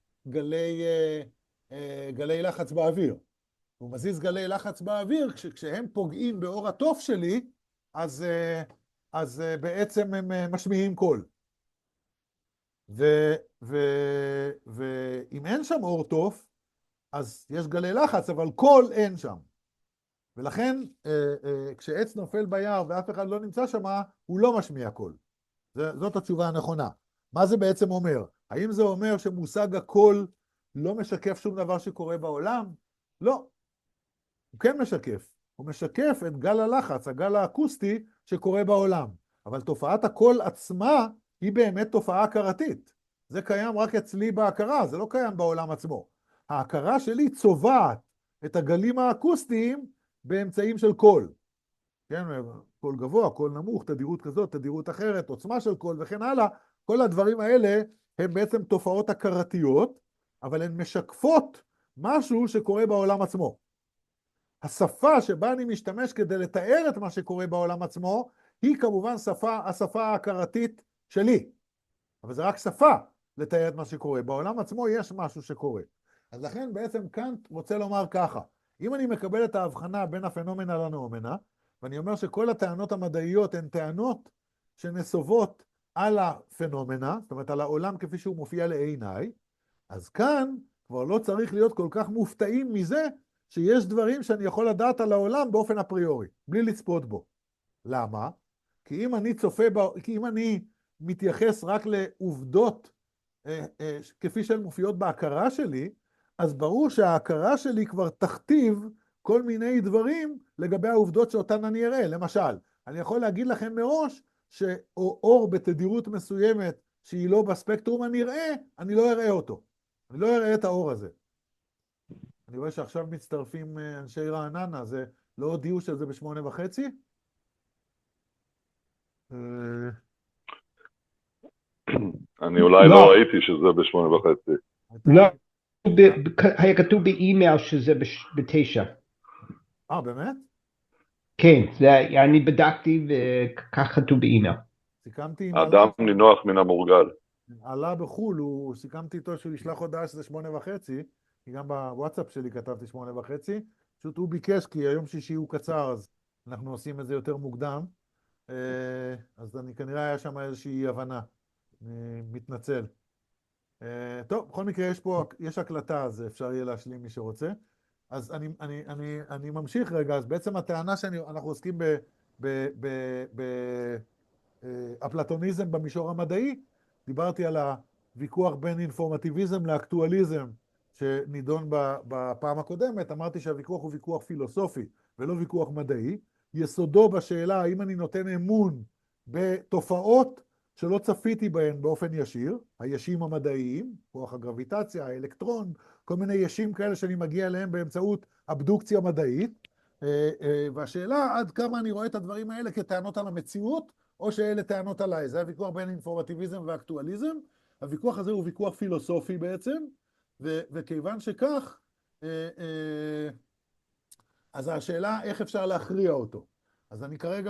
גלי לחץ באוויר. הוא מזיז גלי לחץ באוויר, כשהם פוגעים באור התוף שלי, אז בעצם הם משמיעים קול. ואם אין שם אור תוף, אז יש גלי לחץ, אבל קול אין שם. ולכן, כשעץ נופל ביער ואף אחד לא נמצא שם, הוא לא משמיע קול. זאת התשובה הנכונה. מה זה בעצם אומר? האם זה אומר שמושג הקול לא משקף שום דבר שקורה בעולם? לא. הוא כן משקף. הוא משקף את גל הלחץ, הגל האקוסטי שקורה בעולם. אבל תופעת הקול עצמה היא באמת תופעה הכרתית. זה קיים רק אצלי בהכרה, זה לא קיים בעולם עצמו. ההכרה שלי צובעת את הגלים האקוסטיים באמצעים של קול. כן, קול גבוה, קול נמוך, תדירות כזאת, תדירות אחרת, עוצמה של קול וכן הלאה. כל הדברים האלה הם בעצם תופעות הכרתיות, אבל הן משקפות משהו שקורה בעולם עצמו. השפה שבה אני משתמש כדי לתאר את מה שקורה בעולם עצמו, היא כמובן השפה ההכרתית שלי. אבל זה רק שפה לתאר את מה שקורה. בעולם עצמו יש משהו שקורה. אז לכן בעצם קאנט רוצה לומר ככה, אם אני מקבל את ההבחנה בין הפנומנה לנומנה, ואני אומר שכל הטענות המדעיות הן טענות שנסובות על הפנומנה, זאת אומרת על העולם כפי שהוא מופיע לעיניי, אז כאן כבר לא צריך להיות כל כך מופתעים מזה שיש דברים שאני יכול לדעת על העולם באופן אפריורי, בלי לצפות בו. למה? כי אם אני מתייחס רק לעובדות כפי שהן מופיעות בהכרה שלי, אז ברור שההכרה שלי כבר תכתיב כל מיני דברים לגבי העובדות שאותן אני אראה. למשל, אני יכול להגיד לכם מראש שאור בתדירות מסוימת שהיא לא בספקטרום הנראה, אני לא אראה אותו. אני לא אראה את האור הזה. אני רואה שעכשיו מצטרפים אנשי רעננה, זה לא הודיעו שזה ב8:30? אני אולי לא ראיתי שזה ב8:30. לא, היה כתוב באימייל שזה ב9. באמת? כן, אני בדקתי וכך כתוב באימייל. סיכמתי עם אדם נינוח מן המורגל. עלה בחול, סיכמתי איתו שהוא ישלח הודעה שזה 8:30, כי גם בוואטסאפ שלי כתבתי 8:30, פשוט הוא ביקש, כי היום שישי הוא קצר, אז אנחנו עושים את זה יותר מוקדם, אז כנראה היה שם איזושהי הבנה, אני מתנצל. טוב, בכל מקרה יש הקלטה, אז אפשר יהיה להשלים מי שרוצה. אז אני ממשיך רגע, אז בעצם הטענה שאנחנו עוסקים אפלטוניזם במישור המדעי, דיברתי על הוויכוח בין אינפורמטיביזם לאקטואליזם שנידון בפעם הקודמת, אמרתי שהוויכוח הוא ויכוח פילוסופי ולא ויכוח מדעי, יסודו בשאלה האם אני נותן אמון בתופעות שלא צפיתי בהן באופן ישיר, הישים המדעיים, כוח הגרביטציה, האלקטרון, כל מיני ישים כאלה שאני מגיע אליהם באמצעות אבדוקציה מדעית, והשאלה עד כמה אני רואה את הדברים האלה כטענות על המציאות, או שאלה טענות עליי. זה הוויכוח בין אינפורמטיביזם ואקטואליזם. הוויכוח הזה הוא ויכוח פילוסופי בעצם, וכיוון שכך, אז השאלה איך אפשר להכריע אותו. אז אני כרגע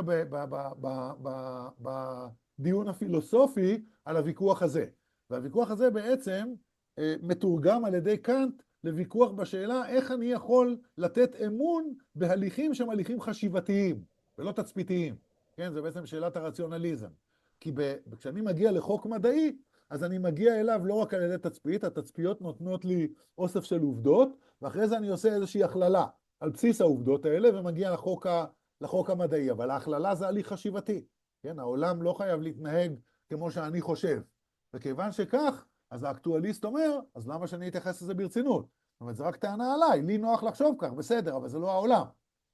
בדיון הפילוסופי על הוויכוח הזה. והוויכוח הזה בעצם מתורגם על ידי קאנט לוויכוח בשאלה איך אני יכול לתת אמון בהליכים שהם הליכים חשיבתיים ולא תצפיתיים. כן, זה בעצם שאלת הרציונליזם. כי כשאני מגיע לחוק מדעי, אז אני מגיע אליו לא רק על ידי תצפית, התצפיות נותנות לי אוסף של עובדות, ואחרי זה אני עושה איזושהי הכללה על בסיס העובדות האלה ומגיע לחוק המדעי, אבל ההכללה זה הליך חשיבתי. כן, העולם לא חייב להתנהג כמו שאני חושב. וכיוון שכך, אז האקטואליסט אומר, אז למה שאני אתייחס לזה ברצינות? זאת אומרת, זה רק טענה עליי, לי נוח לחשוב כך, בסדר, אבל זה לא העולם.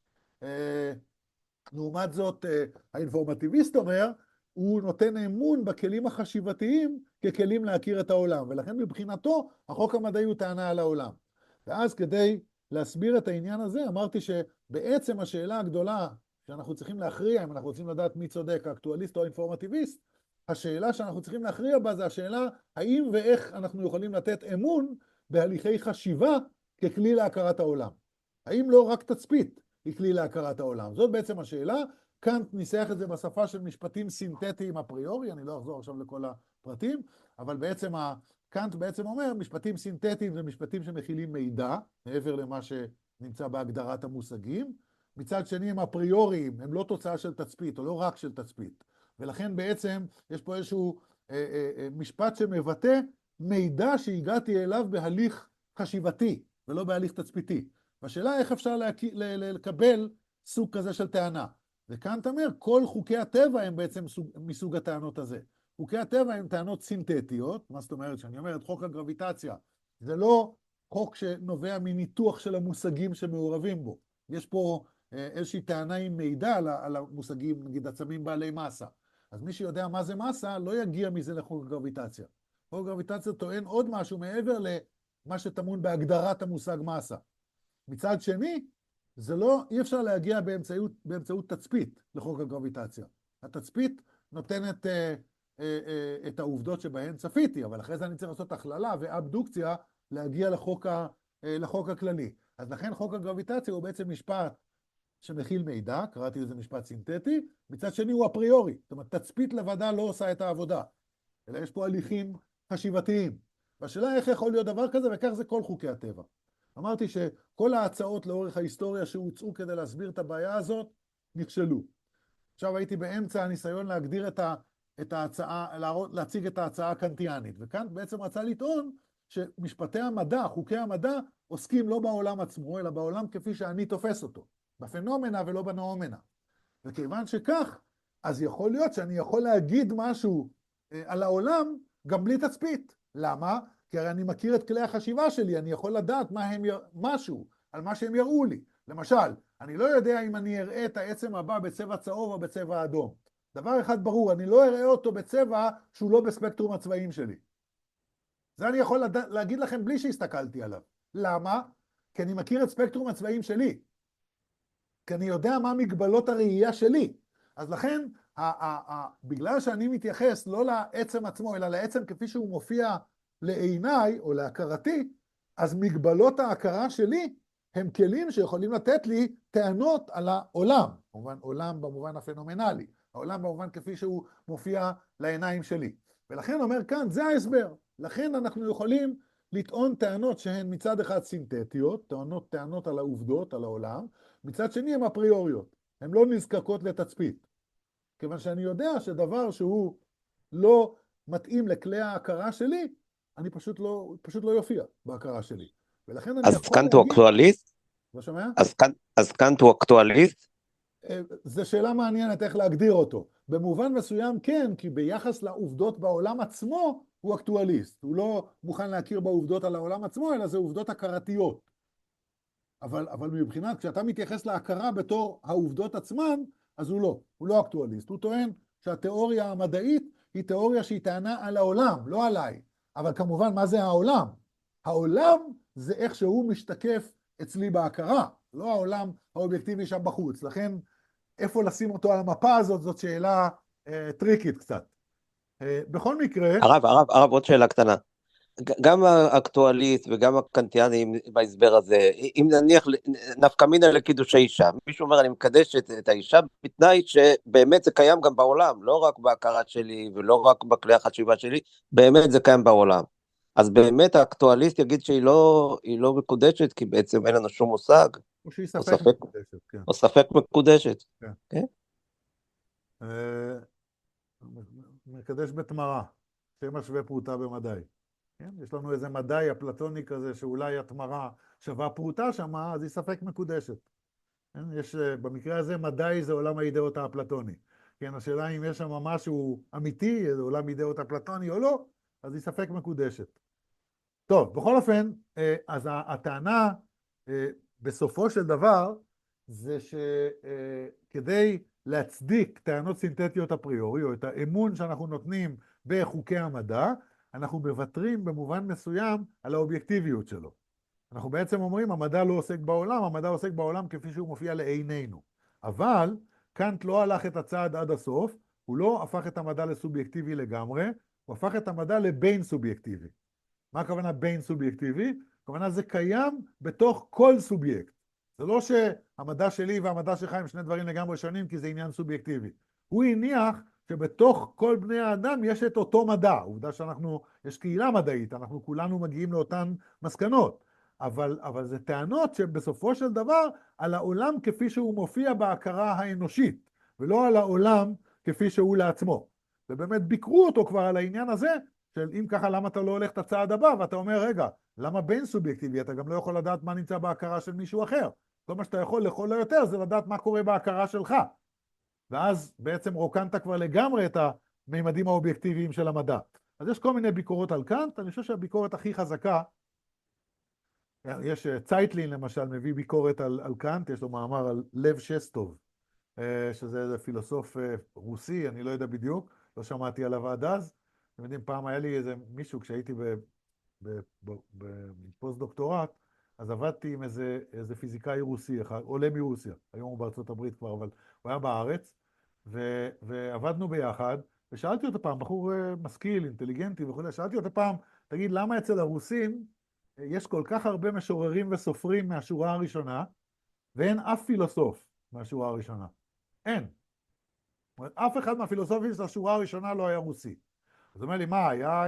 לעומת זאת, האינפורמטיביסט אומר, הוא נותן אמון בכלים החשיבתיים ככלים להכיר את העולם, ולכן מבחינתו החוק המדעי הוא טענה על העולם. ואז כדי להסביר את העניין הזה, אמרתי שבעצם השאלה הגדולה שאנחנו צריכים להכריע, אם אנחנו רוצים לדעת מי צודק, האקטואליסט או האינפורמטיביסט, השאלה שאנחנו צריכים להכריע בה זה השאלה האם ואיך אנחנו יכולים לתת אמון בהליכי חשיבה ככלי להכרת העולם. האם לא רק תצפית היא כלי להכרת העולם? זאת בעצם השאלה. קאנט ניסח את זה בשפה של משפטים סינתטיים אפריורי, אני לא אחזור עכשיו לכל הפרטים, אבל בעצם קאנט בעצם אומר, משפטים סינתטיים זה משפטים שמכילים מידע, מעבר למה שנמצא בהגדרת המושגים. מצד שני הם אפריוריים, הם לא תוצאה של תצפית, או לא רק של תצפית. ולכן בעצם יש פה איזשהו משפט שמבטא מידע שהגעתי אליו בהליך חשיבתי, ולא בהליך תצפיתי. והשאלה איך אפשר לקבל סוג כזה של טענה. וקאנט אומר, כל חוקי הטבע הם בעצם מסוג הטענות הזה. חוקי הטבע הם טענות סינתטיות, מה זאת אומרת? שאני אומר את חוק הגרביטציה, זה לא חוק שנובע מניתוח של המושגים שמעורבים בו. יש פה איזושהי טענה עם מידע על המושגים, נגיד עצמים בעלי מסה. אז מי שיודע מה זה מסה, לא יגיע מזה לחוק הגרביטציה. חוק הגרביטציה טוען עוד משהו מעבר למה שטמון בהגדרת המושג מסה. מצד שני, זה לא, אי אפשר להגיע באמצעות תצפית לחוק הגרביטציה. התצפית נותנת את העובדות שבהן צפיתי, אבל אחרי זה אני צריך לעשות הכללה ואבדוקציה להגיע לחוק הכללי. אז לכן חוק הגרביטציה הוא בעצם משפט שמכיל מידע, קראתי לזה משפט סינתטי, מצד שני הוא אפריורי, זאת אומרת תצפית לבדה לא עושה את העבודה. אלא יש פה הליכים חשיבתיים. והשאלה איך יכול להיות דבר כזה, וכך זה כל חוקי הטבע. אמרתי שכל ההצעות לאורך ההיסטוריה שהוצאו כדי להסביר את הבעיה הזאת, נכשלו. עכשיו הייתי באמצע הניסיון להגדיר את ההצעה, להציג את ההצעה הקנטיאנית, וקאנט בעצם רצה לטעון שמשפטי המדע, חוקי המדע, עוסקים לא בעולם עצמו, אלא בעולם כפי שאני תופס אותו, בפנומנה ולא בנאומנה. וכיוון שכך, אז יכול להיות שאני יכול להגיד משהו על העולם גם בלי תצפית. למה? כי הרי אני מכיר את כלי החשיבה שלי, אני יכול לדעת משהו על מה שהם יראו לי. למשל, אני לא יודע אם אני אראה את העצם הבא בצבע צהוב או בצבע אדום. דבר אחד ברור, אני לא אראה אותו בצבע שהוא לא בספקטרום הצבעים שלי. זה אני יכול להגיד לכם בלי שהסתכלתי עליו. למה? כי אני מכיר את ספקטרום הצבעים שלי. כי אני יודע מה מגבלות הראייה שלי. אז לכן, בגלל שאני מתייחס לא לעצם עצמו, אלא לעצם כפי שהוא מופיע לעיניי או להכרתי, אז מגבלות ההכרה שלי הם כלים שיכולים לתת לי טענות על העולם. כמובן, עולם במובן הפנומנלי. העולם במובן כפי שהוא מופיע לעיניים שלי. ולכן אומר כאן, זה ההסבר. לכן אנחנו יכולים לטעון טענות שהן מצד אחד סינתטיות, טענות על העובדות, על העולם, מצד שני הן אפריוריות. הן לא נזקקות לתצפית. כיוון שאני יודע שדבר שהוא לא מתאים לכלי ההכרה שלי, אני פשוט לא יופיע בהכרה שלי. ולכן אני אז יכול קאנט הוא אקטואליסט? לא שומע? אז קאנט הוא אקטואליסט? זו שאלה מעניינת איך להגדיר אותו. במובן מסוים כן, כי ביחס לעובדות בעולם עצמו הוא אקטואליסט. הוא לא מוכן להכיר בעובדות על העולם עצמו, אלא זה עובדות הכרתיות. אבל מבחינת, כשאתה מתייחס להכרה בתור העובדות עצמן, אז הוא לא אקטואליסט. הוא טוען שהתיאוריה המדעית היא תיאוריה שהיא טענה על העולם, לא עליי. אבל כמובן, מה זה העולם? העולם זה איך שהוא משתקף אצלי בהכרה, לא העולם האובייקטיבי שם בחוץ. לכן, איפה לשים אותו על המפה הזאת, זאת שאלה טריקית קצת. בכל מקרה... הרב, עוד שאלה קטנה. גם האקטואליסט וגם הקנטיאנים בהסבר הזה, אם נניח נפקא מינה לקידוש האישה, מישהו אומר אני מקדש את האישה בתנאי שבאמת זה קיים גם בעולם, לא רק בהכרה שלי ולא רק בכלי החשיבה שלי, באמת זה קיים בעולם. אז באמת האקטואליסט יגיד שהיא לא מקודשת, כי בעצם אין לנו שום מושג. או שהיא ספק מקודשת, כן. או ספק מקודשת. כן. מקדש בתמרה, שם שווה פרוטה במדי. כן? יש לנו איזה מדעי הפלטוני כזה, שאולי התמרה שווה פרוטה שמה, אז היא ספק מקודשת. כן? במקרה הזה מדעי זה עולם האידאות האפלטוני. כן, השאלה אם יש שם משהו אמיתי, זה עולם אידאות אפלטוני או לא, אז היא ספק מקודשת. טוב, בכל אופן, אז הטענה בסופו של דבר, זה שכדי להצדיק טענות סינתטיות אפריורי, או את האמון שאנחנו נותנים בחוקי המדע, אנחנו מוותרים במובן מסוים על האובייקטיביות שלו. אנחנו בעצם אומרים, המדע לא עוסק בעולם, המדע עוסק בעולם כפי שהוא מופיע לעינינו. אבל קאנט לא הלך את הצעד עד הסוף, הוא לא הפך את המדע לסובייקטיבי לגמרי, הוא הפך את המדע לבין סובייקטיבי. מה הכוונה בין סובייקטיבי? הכוונה זה קיים בתוך כל סובייקט. זה לא שהמדע שלי והמדע שלך הם שני דברים לגמרי שונים, כי זה עניין סובייקטיבי. הוא הניח שבתוך כל בני האדם יש את אותו מדע. עובדה יש קהילה מדעית, אנחנו כולנו מגיעים לאותן מסקנות. אבל זה טענות שבסופו של דבר על העולם כפי שהוא מופיע בהכרה האנושית, ולא על העולם כפי שהוא לעצמו. ובאמת ביקרו אותו כבר על העניין הזה, של אם ככה למה אתה לא הולך את הצעד הבא, ואתה אומר רגע, למה בין סובייקטיבי? אתה גם לא יכול לדעת מה נמצא בהכרה של מישהו אחר. כל מה שאתה יכול לכל היותר זה לדעת מה קורה בהכרה שלך. ואז בעצם רוקנת כבר לגמרי את המימדים האובייקטיביים של המדע. אז יש כל מיני ביקורות על קאנט, אני חושב שהביקורת הכי חזקה, יש צייטלין למשל מביא ביקורת על קאנט, יש לו מאמר על לב שסטוב, שזה איזה פילוסוף רוסי, אני לא יודע בדיוק, לא שמעתי עליו עד אז. אתם יודעים, פעם היה לי איזה מישהו, כשהייתי בפוסט דוקטורט, אז עבדתי עם איזה פיזיקאי רוסי, עולה מרוסיה, היום הוא בארצות הברית כבר, אבל הוא היה בארץ, ועבדנו ביחד, ושאלתי אותו פעם, בחור משכיל, אינטליגנטי וכו', שאלתי אותו פעם, תגיד, למה אצל הרוסים יש כל כך הרבה משוררים וסופרים מהשורה הראשונה, ואין אף פילוסוף מהשורה הראשונה? אין. אף אחד מהפילוסופים של השורה הראשונה לא היה רוסי. אז הוא אומר לי, מה, היה,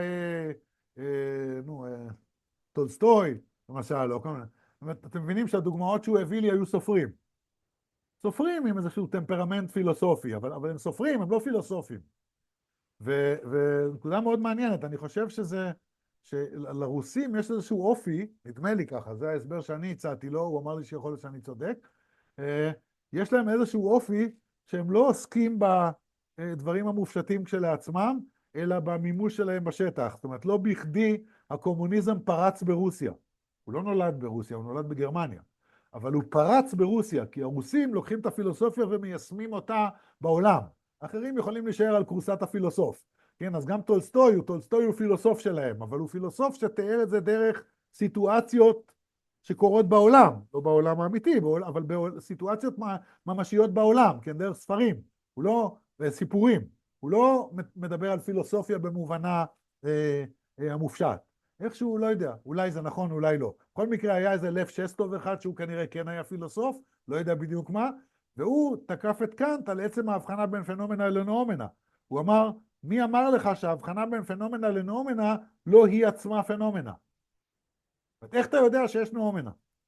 טולסטוי, למשל, או כל מיני. זאת אומרת, אתם מבינים שהדוגמאות שהוא הביא לי היו סופרים. סופרים עם איזשהו טמפרמנט פילוסופי, אבל הם סופרים, הם לא פילוסופים. ונקודה מאוד מעניינת, אני חושב שלרוסים יש איזשהו אופי, נדמה לי ככה, זה ההסבר שאני הצעתי לו, הוא אמר לי שיכול להיות שאני צודק, יש להם איזשהו אופי שהם לא עוסקים בדברים המופשטים כשלעצמם, אלא במימוש שלהם בשטח. זאת אומרת, לא בכדי הקומוניזם פרץ ברוסיה. הוא לא נולד ברוסיה, הוא נולד בגרמניה. אבל הוא פרץ ברוסיה, כי הרוסים לוקחים את הפילוסופיה ומיישמים אותה בעולם. אחרים יכולים להישאר על כורסת הפילוסוף. כן, אז גם טולסטוי הוא פילוסוף שלהם, אבל הוא פילוסוף שתיאר את זה דרך סיטואציות שקורות בעולם, לא בעולם האמיתי, אבל בסיטואציות ממשיות בעולם, כן, דרך ספרים, הוא לא, סיפורים, הוא לא מדבר על פילוסופיה במובנה המופשט. איכשהו, לא יודע, אולי זה נכון, אולי לא. בכל מקרה היה איזה לב שסטוב אחד שהוא כנראה כן היה פילוסוף, לא יודע בדיוק מה, והוא תקף את קאנט על עצם ההבחנה בין פנומנה לנואמנה. הוא אמר, מי אמר לך שההבחנה בין פנומנה לנואמנה לא היא עצמה פנומנה? איך אתה יודע שיש נואמנה?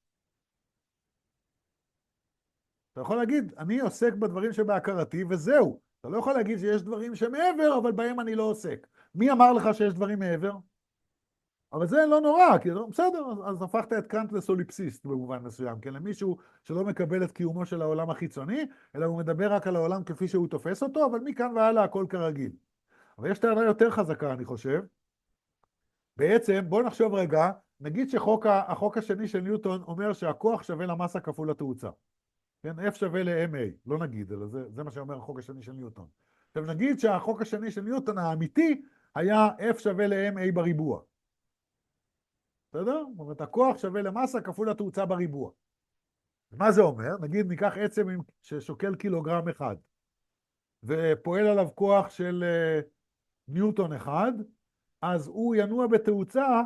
אתה יכול להגיד, אני עוסק בדברים שבהכרתי וזהו. אתה לא יכול להגיד שיש דברים שמעבר, אבל בהם אני לא עוסק. מי אמר לך שיש דברים מעבר? אבל זה לא נורא, כי בסדר, אז הפכת את קאנט לסוליפסיסט במובן מסוים, כן, למישהו שלא מקבל את קיומו של העולם החיצוני, אלא הוא מדבר רק על העולם כפי שהוא תופס אותו, אבל מכאן והלאה הכל כרגיל. אבל יש טענה יותר חזקה, אני חושב. בעצם, בואו נחשוב רגע, נגיד שהחוק השני של ניוטון אומר שהכוח שווה למסה כפול התאוצה. כן, F שווה ל-MA, לא נגיד, אלא זה מה שאומר החוק השני של ניוטון. עכשיו נגיד שהחוק השני של ניוטון האמיתי היה F שווה ל-MA בריבוע. בסדר? זאת אומרת, הכוח שווה למסה כפול התאוצה בריבוע. מה זה אומר? נגיד ניקח עצם ששוקל קילוגרם אחד, ופועל עליו כוח של ניוטון אחד, אז הוא ינוע בתאוצה,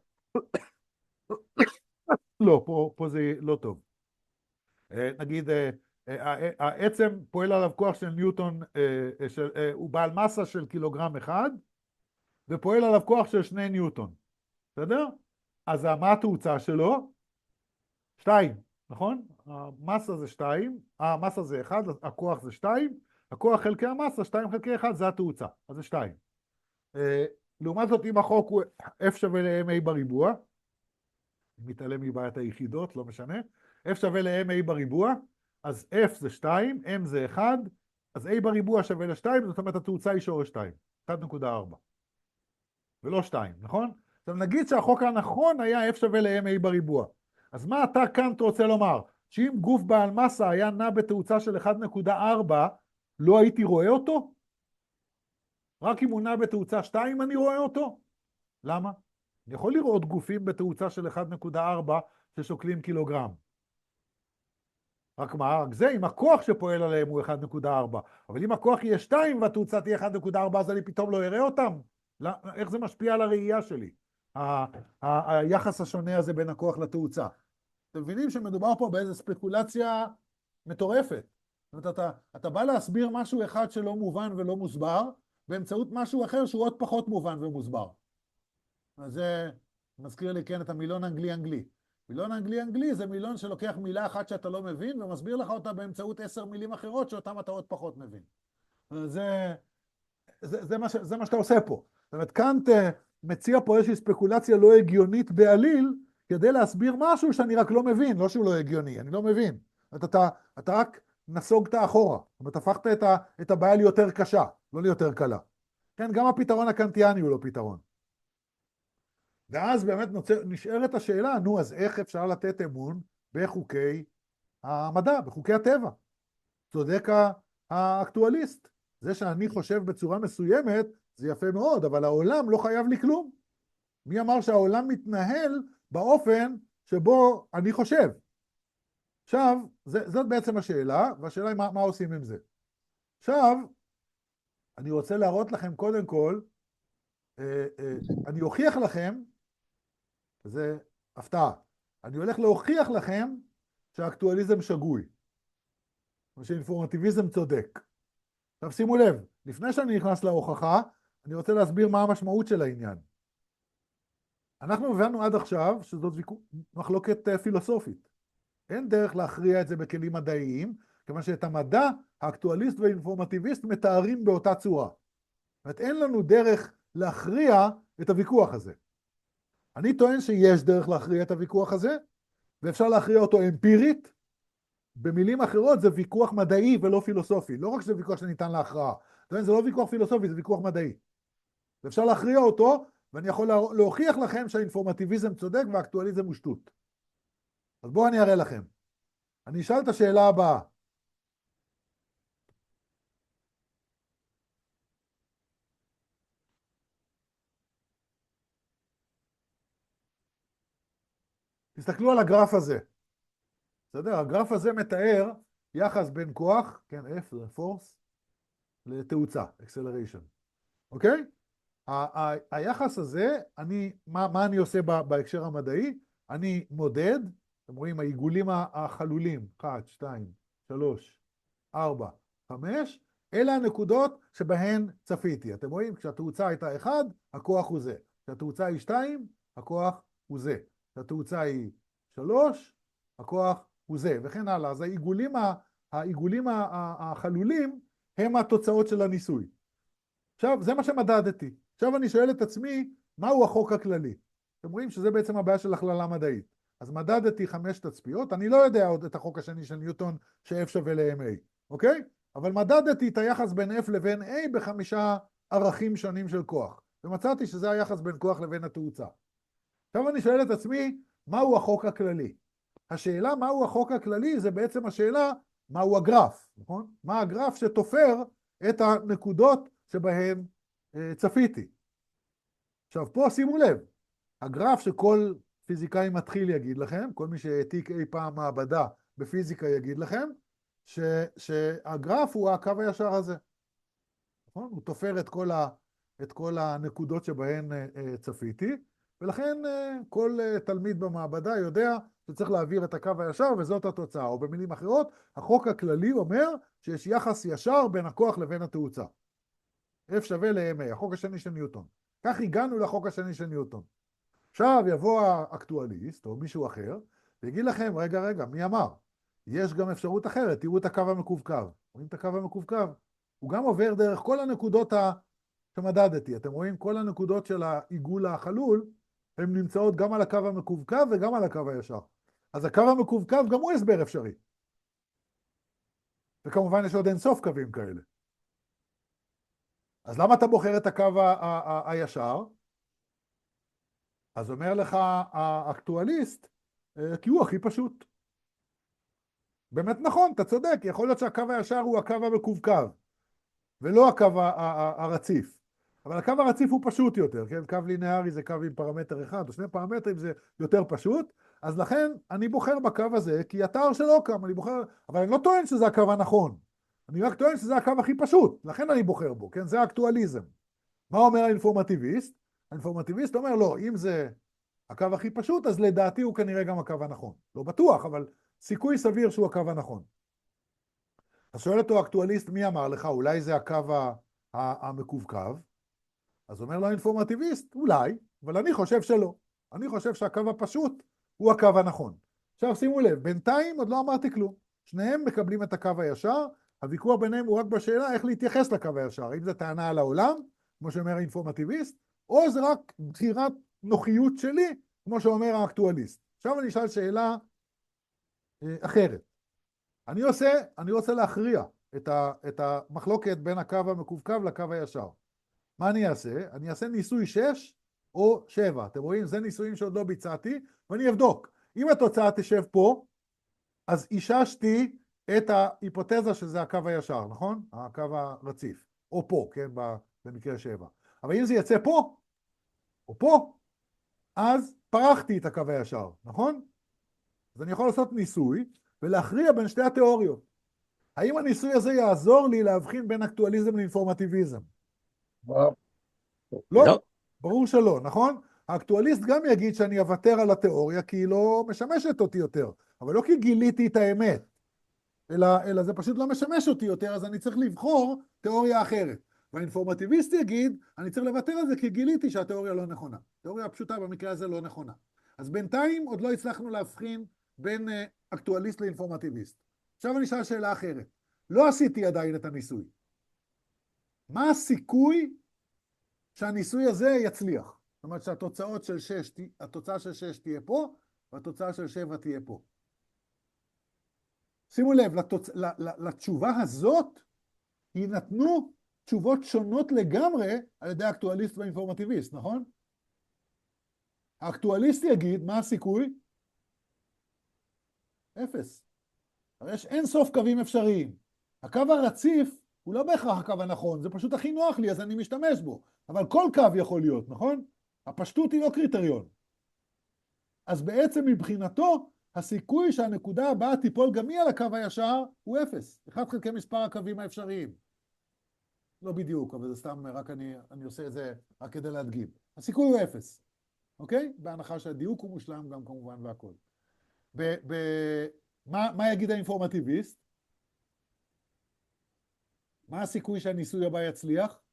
לא, פה זה לא טוב. נגיד, העצם פועל עליו כוח של ניוטון, הוא בעל מסה של קילוגרם אחד, ופועל עליו כוח של 2 ניוטון. בסדר? אז מה התאוצה שלו? 2, נכון? המסה זה 2, המסה זה 1, הכוח זה 2, הכוח חלקי המסה, 2 חלקי 1 זה התאוצה, אז זה 2. לעומת זאת, אם החוק הוא F שווה ל-MA בריבוע, מתעלם מבעיית היחידות, לא משנה, F שווה ל-MA בריבוע, אז F זה 2, M זה 1, אז A בריבוע שווה ל-2, זאת אומרת התאוצה היא שורש 2, 1.4, ולא 2, נכון? עכשיו נגיד שהחוק הנכון היה F שווה ל-MA בריבוע. אז מה אתה קאנט רוצה לומר? שאם גוף בעל מסה היה נע בתאוצה של 1.4, לא הייתי רואה אותו? רק אם הוא נע בתאוצה 2 אני רואה אותו? למה? אני יכול לראות גופים בתאוצה של 1.4 ששוקלים קילוגרם. רק מה? רק זה, אם הכוח שפועל עליהם הוא 1.4. אבל אם הכוח יהיה 2 והתאוצה תהיה 1.4, אז אני פתאום לא אראה אותם? איך זה משפיע על הראייה שלי? היחס השונה הזה בין הכוח לתאוצה. אתם מבינים שמדובר פה באיזו ספקולציה מטורפת. זאת אומרת, אתה בא להסביר משהו אחד שלא מובן ולא מוסבר, באמצעות משהו אחר שהוא עוד פחות מובן ומוסבר. אז זה מזכיר לי כן את המילון אנגלי-אנגלי. מילון אנגלי-אנגלי זה מילון שלוקח מילה אחת שאתה לא מבין, ומסביר לך אותה באמצעות 10 מילים אחרות שאותם אתה עוד פחות מבין. זה מה שאתה עושה פה. זאת אומרת, קאנט מציע פה איזושהי ספקולציה לא הגיונית בעליל, כדי להסביר משהו שאני רק לא מבין, לא שהוא לא הגיוני, אני לא מבין. אתה רק נסוגת אחורה, זאת אומרת, הפכת את הבעיה ליותר קשה, לא ליותר קלה. כן, גם הפתרון הקנטיאני הוא לא פתרון. ואז באמת נשארת השאלה, נו, אז איך אפשר לתת אמון בחוקי המדע, בחוקי הטבע? צודק האקטואליסט. זה שאני חושב בצורה מסוימת, זה יפה מאוד, אבל העולם לא חייב לי כלום. מי אמר שהעולם מתנהל באופן שבו אני חושב? עכשיו, זאת בעצם השאלה, והשאלה היא מה עושים עם זה. עכשיו, אני רוצה להראות לכם קודם כל, אני אוכיח לכם, זה הפתעה, אני הולך להוכיח לכם שהאקטואליזם שגוי, ושאינפורמטיביזם צודק. עכשיו שימו לב, לפני שאני נכנס להוכחה, אני רוצה להסביר מה המשמעות של העניין. אנחנו הבנו עד עכשיו שזאת מחלוקת פילוסופית. אין דרך להכריע את זה בכלים מדעיים, כיוון שאת המדע, האקטואליסט והאינפורמטיביסט מתארים באותה צורה. זאת אומרת, אין לנו דרך להכריע את הוויכוח הזה. אני טוען שיש דרך להכריע את הוויכוח הזה, ואפשר להכריע אותו אמפירית. במילים אחרות זה ויכוח מדעי ולא פילוסופי. לא רק שזה ויכוח שניתן להכרעה. זה לא ויכוח פילוסופי, זה ויכוח מדעי. ואפשר להכריע אותו, ואני יכול להוכיח לכם שהאינפורמטיביזם צודק והאקטואליזם הוא שטות. אז בואו אני אראה לכם. אני אשאל את השאלה הבאה. תסתכלו על הגרף הזה. בסדר? הגרף הזה מתאר יחס בין כוח, כן, F זה force, לתאוצה, acceleration. אוקיי? היחס הזה, מה אני עושה בהקשר המדעי? אני מודד, אתם רואים, העיגולים החלולים, 1, 2, 3, 4, 5, אלה הנקודות שבהן צפיתי. אתם רואים, כשהתאוצה הייתה 1, הכוח הוא זה. כשהתאוצה היא 2, הכוח הוא זה. כשהתאוצה היא 3, הכוח הוא זה, וכן הלאה. אז העיגולים החלולים הם התוצאות של הניסוי. עכשיו, זה מה שמדדתי. עכשיו אני שואל את עצמי, מהו החוק הכללי? אתם רואים שזה בעצם הבעיה של הכללה מדעית. אז מדדתי 5 תצפיות, אני לא יודע עוד את החוק השני של ניוטון, ש-F שווה ל-MA, אוקיי? אבל מדדתי את היחס בין F לבין A ב5 ערכים שונים של כוח, ומצאתי שזה היחס בין כוח לבין התאוצה. עכשיו אני שואל את עצמי, מהו החוק הכללי? השאלה מהו החוק הכללי זה בעצם השאלה מהו הגרף, נכון? מה הגרף שתופר את הנקודות שבהן צפיתי. עכשיו פה שימו לב, הגרף שכל פיזיקאי מתחיל יגיד לכם, כל מי שהעתיק אי פעם מעבדה בפיזיקה יגיד לכם, שהגרף הוא הקו הישר הזה. נכון? הוא תופר את כל הנקודות שבהן צפיתי, ולכן כל תלמיד במעבדה יודע שצריך להעביר את הקו הישר וזאת התוצאה, או במילים אחרות, החוק הכללי אומר שיש יחס ישר בין הכוח לבין התאוצה. F שווה ל-MA, החוק השני של ניוטון. כך הגענו לחוק השני של ניוטון. עכשיו יבוא האקטואליסט או מישהו אחר, ויגיד לכם, רגע, מי אמר? יש גם אפשרות אחרת, תראו את הקו המקווקו. רואים את הקו המקווקו? הוא גם עובר דרך כל הנקודות שמדדתי. אתם רואים? כל הנקודות של העיגול החלול, הן נמצאות גם על הקו המקווקו וגם על הקו הישר. אז הקו המקווקו גם הוא הסבר אפשרי. וכמובן יש עוד אינסוף קווים כאלה. אז למה אתה בוחר את הקו הישר? אז אומר לך האקטואליסט, כי הוא הכי פשוט. באמת נכון, אתה צודק, יכול להיות שהקו הישר הוא הקו המקווקו, ולא הקו הרציף. אבל הקו הרציף הוא פשוט יותר, כן? קו לינארי זה קו עם פרמטר אחד, או 2 פרמטרים זה יותר פשוט, אז לכן אני בוחר בקו הזה, כי התאר שלו קם, אבל אני לא טוען שזה הקו הנכון. אני רק טוען שזה הקו הכי פשוט, לכן אני בוחר בו, כן? זה האקטואליזם. מה אומר האינפורמטיביסט? האינפורמטיביסט אומר, לא, אם זה הקו הכי פשוט, אז לדעתי הוא כנראה גם הקו הנכון. לא בטוח, אבל סיכוי סביר שהוא הקו הנכון. אז שואל אותו האקטואליסט, מי אמר לך? אולי זה הקו המקווקו? אז אומר לו האינפורמטיביסט, אולי, אבל אני חושב שלא. אני חושב שהקו הפשוט הוא הקו הנכון. עכשיו שימו לב, בינתיים עוד לא אמרתי כלום. שניהם מקבלים את הקו הישר, הוויכוח ביניהם הוא רק בשאלה איך להתייחס לקו הישר. אם זה טענה על העולם, כמו שאומר האינפורמטיביסט, או זה רק בחירת נוחיות שלי, כמו שאומר האקטואליסט. עכשיו אני אשאל שאלה אחרת. אני רוצה להכריע את המחלוקת בין הקו המקווקו לקו הישר. מה אני אעשה? אני אעשה ניסוי 6 או 7. אתם רואים? זה ניסויים שעוד לא ביצעתי, ואני אבדוק. אם התוצאה תשב פה, אז איששתי את ההיפותזה שזה הקו הישר, נכון? הקו הרציף. או פה, כן? במקרה 7. אבל אם זה יצא פה, או פה, אז פרחתי את הקו הישר, נכון? אז אני יכול לעשות ניסוי ולהכריע בין שתי התיאוריות. האם הניסוי הזה יעזור לי להבחין בין אקטואליזם לאינפורמטיביזם? לא, ברור שלא, נכון? האקטואליסט גם יגיד שאני אוותר על התיאוריה כי היא לא משמשת אותי יותר, אבל לא כי גיליתי את האמת, אלא זה פשוט לא משמש אותי יותר, אז אני צריך לבחור תיאוריה אחרת. והאינפורמטיביסט יגיד, אני צריך לוותר על זה כי גיליתי שהתיאוריה לא נכונה. התיאוריה הפשוטה במקרה הזה לא נכונה. אז בינתיים עוד לא הצלחנו להבחין בין אקטואליסט לאינפורמטיביסט. עכשיו אני אשאל שאלה אחרת. לא עשיתי עדיין את הניסוי. מה הסיכוי שהניסוי הזה יצליח? זאת אומרת שהתוצאה של 6 תהיה פה, והתוצאה של 7 תהיה פה. שימו לב, לתשובה הזאת יינתנו תשובות שונות לגמרי על ידי האקטואליסט והאינפורמטיביסט, נכון? האקטואליסט יגיד, מה הסיכוי? 0. הרי יש אין סוף קווים אפשריים. הקו הרציף הוא לא בהכרח הקו הנכון, זה פשוט הכי נוח לי, אז אני משתמש בו. אבל כל קו יכול להיות, נכון? הפשטות היא לא קריטריון. אז בעצם מבחינתו, הסיכוי שהנקודה הבאה תיפול גם היא על הקו הישר הוא 0. 1 חלקי מספר הקווים האפשריים. לא בדיוק, אבל זה סתם, רק אני עושה את זה רק כדי להדגים. הסיכוי הוא 0. אוקיי? בהנחה שהדיוק הוא מושלם גם כמובן והכל. מה יגיד האינפורמטיביסט? מה הסיכוי שהניסוי הבא יצליח?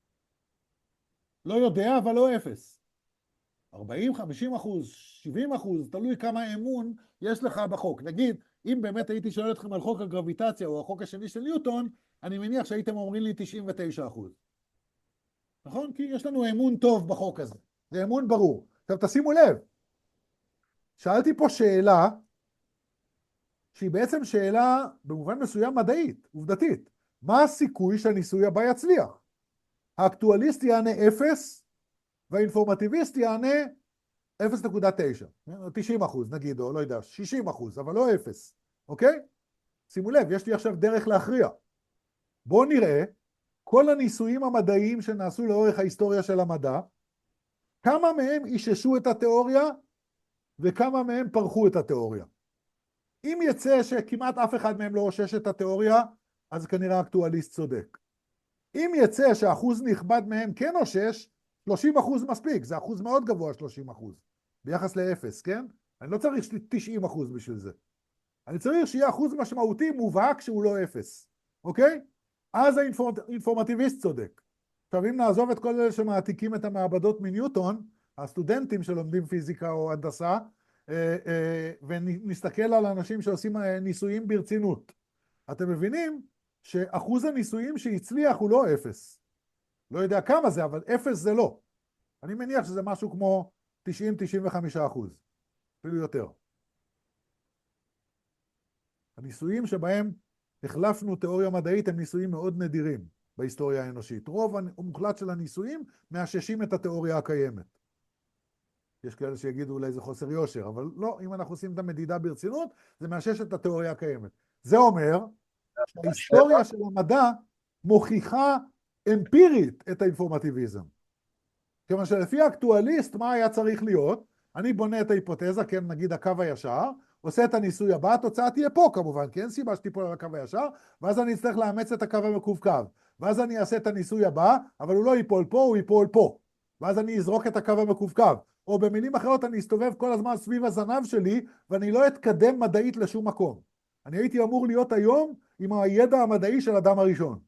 לא יודע, אבל לא 0. 40, 50%, 70%, תלוי כמה אמון יש לך בחוק. נגיד, אם באמת הייתי שואל אתכם על חוק הגרביטציה או החוק השני של ניוטון, אני מניח שהייתם אומרים לי 99%. נכון? כי יש לנו אמון טוב בחוק הזה. זה אמון ברור. עכשיו תשימו לב, שאלתי פה שאלה, שהיא בעצם שאלה במובן מסוים מדעית, עובדתית. מה הסיכוי שהניסוי הבא יצליח? האקטואליסט יענה 0, והאינפורמטיביסט יענה 0.9, 90% נגיד, או לא יודע, 60%, אבל לא 0, אוקיי? שימו לב, יש לי עכשיו דרך להכריע. בואו נראה כל הניסויים המדעיים שנעשו לאורך ההיסטוריה של המדע, כמה מהם איששו את התיאוריה, וכמה מהם פרחו את התיאוריה. אם יצא שכמעט אף אחד מהם לא אושש את התיאוריה, אז כנראה האקטואליסט צודק. אם יצא שאחוז נכבד מהם כן אושש, 30% מספיק, זה אחוז מאוד גבוה 30%, ביחס ל-0, כן? אני לא צריך 90% בשביל זה. אני צריך שיהיה אחוז משמעותי מובהק שהוא לא 0, אוקיי? אז האינפורמטיביסט צודק. עכשיו אם נעזוב את כל אלה שמעתיקים את המעבדות מניוטון, הסטודנטים שלומדים פיזיקה או הנדסה, ונסתכל על אנשים שעושים ניסויים ברצינות. אתם מבינים שאחוז הניסויים שהצליח הוא לא 0. לא יודע כמה זה, אבל 0 זה לא. אני מניח שזה משהו כמו 90-95%, אפילו יותר. הניסויים שבהם החלפנו תיאוריה מדעית הם ניסויים מאוד נדירים בהיסטוריה האנושית. רוב המוחלט של הניסויים מאששים את התיאוריה הקיימת. יש כאלה שיגידו אולי זה חוסר יושר, אבל לא, אם אנחנו עושים את המדידה ברצינות, זה מאשש את התיאוריה הקיימת. זה אומר שההיסטוריה של המדע מוכיחה אמפירית את האינפורמטיביזם. כיוון שלפי האקטואליסט, מה היה צריך להיות? אני בונה את ההיפותזה, כן, נגיד הקו הישר, עושה את הניסוי הבא, התוצאה תהיה פה כמובן, כי אין סיבה שתיפול על הקו הישר, ואז אני אצטרך לאמץ את הקו המקווקו. ואז אני אעשה את הניסוי הבא, אבל הוא לא ייפול פה, הוא ייפול פה. ואז אני אזרוק את הקו המקווקו. או במילים אחרות, אני אסתובב כל הזמן סביב הזנב שלי, ואני לא אתקדם מדעית לשום מקום. אני הייתי אמור להיות היום עם הידע המדעי של אדם הראשון.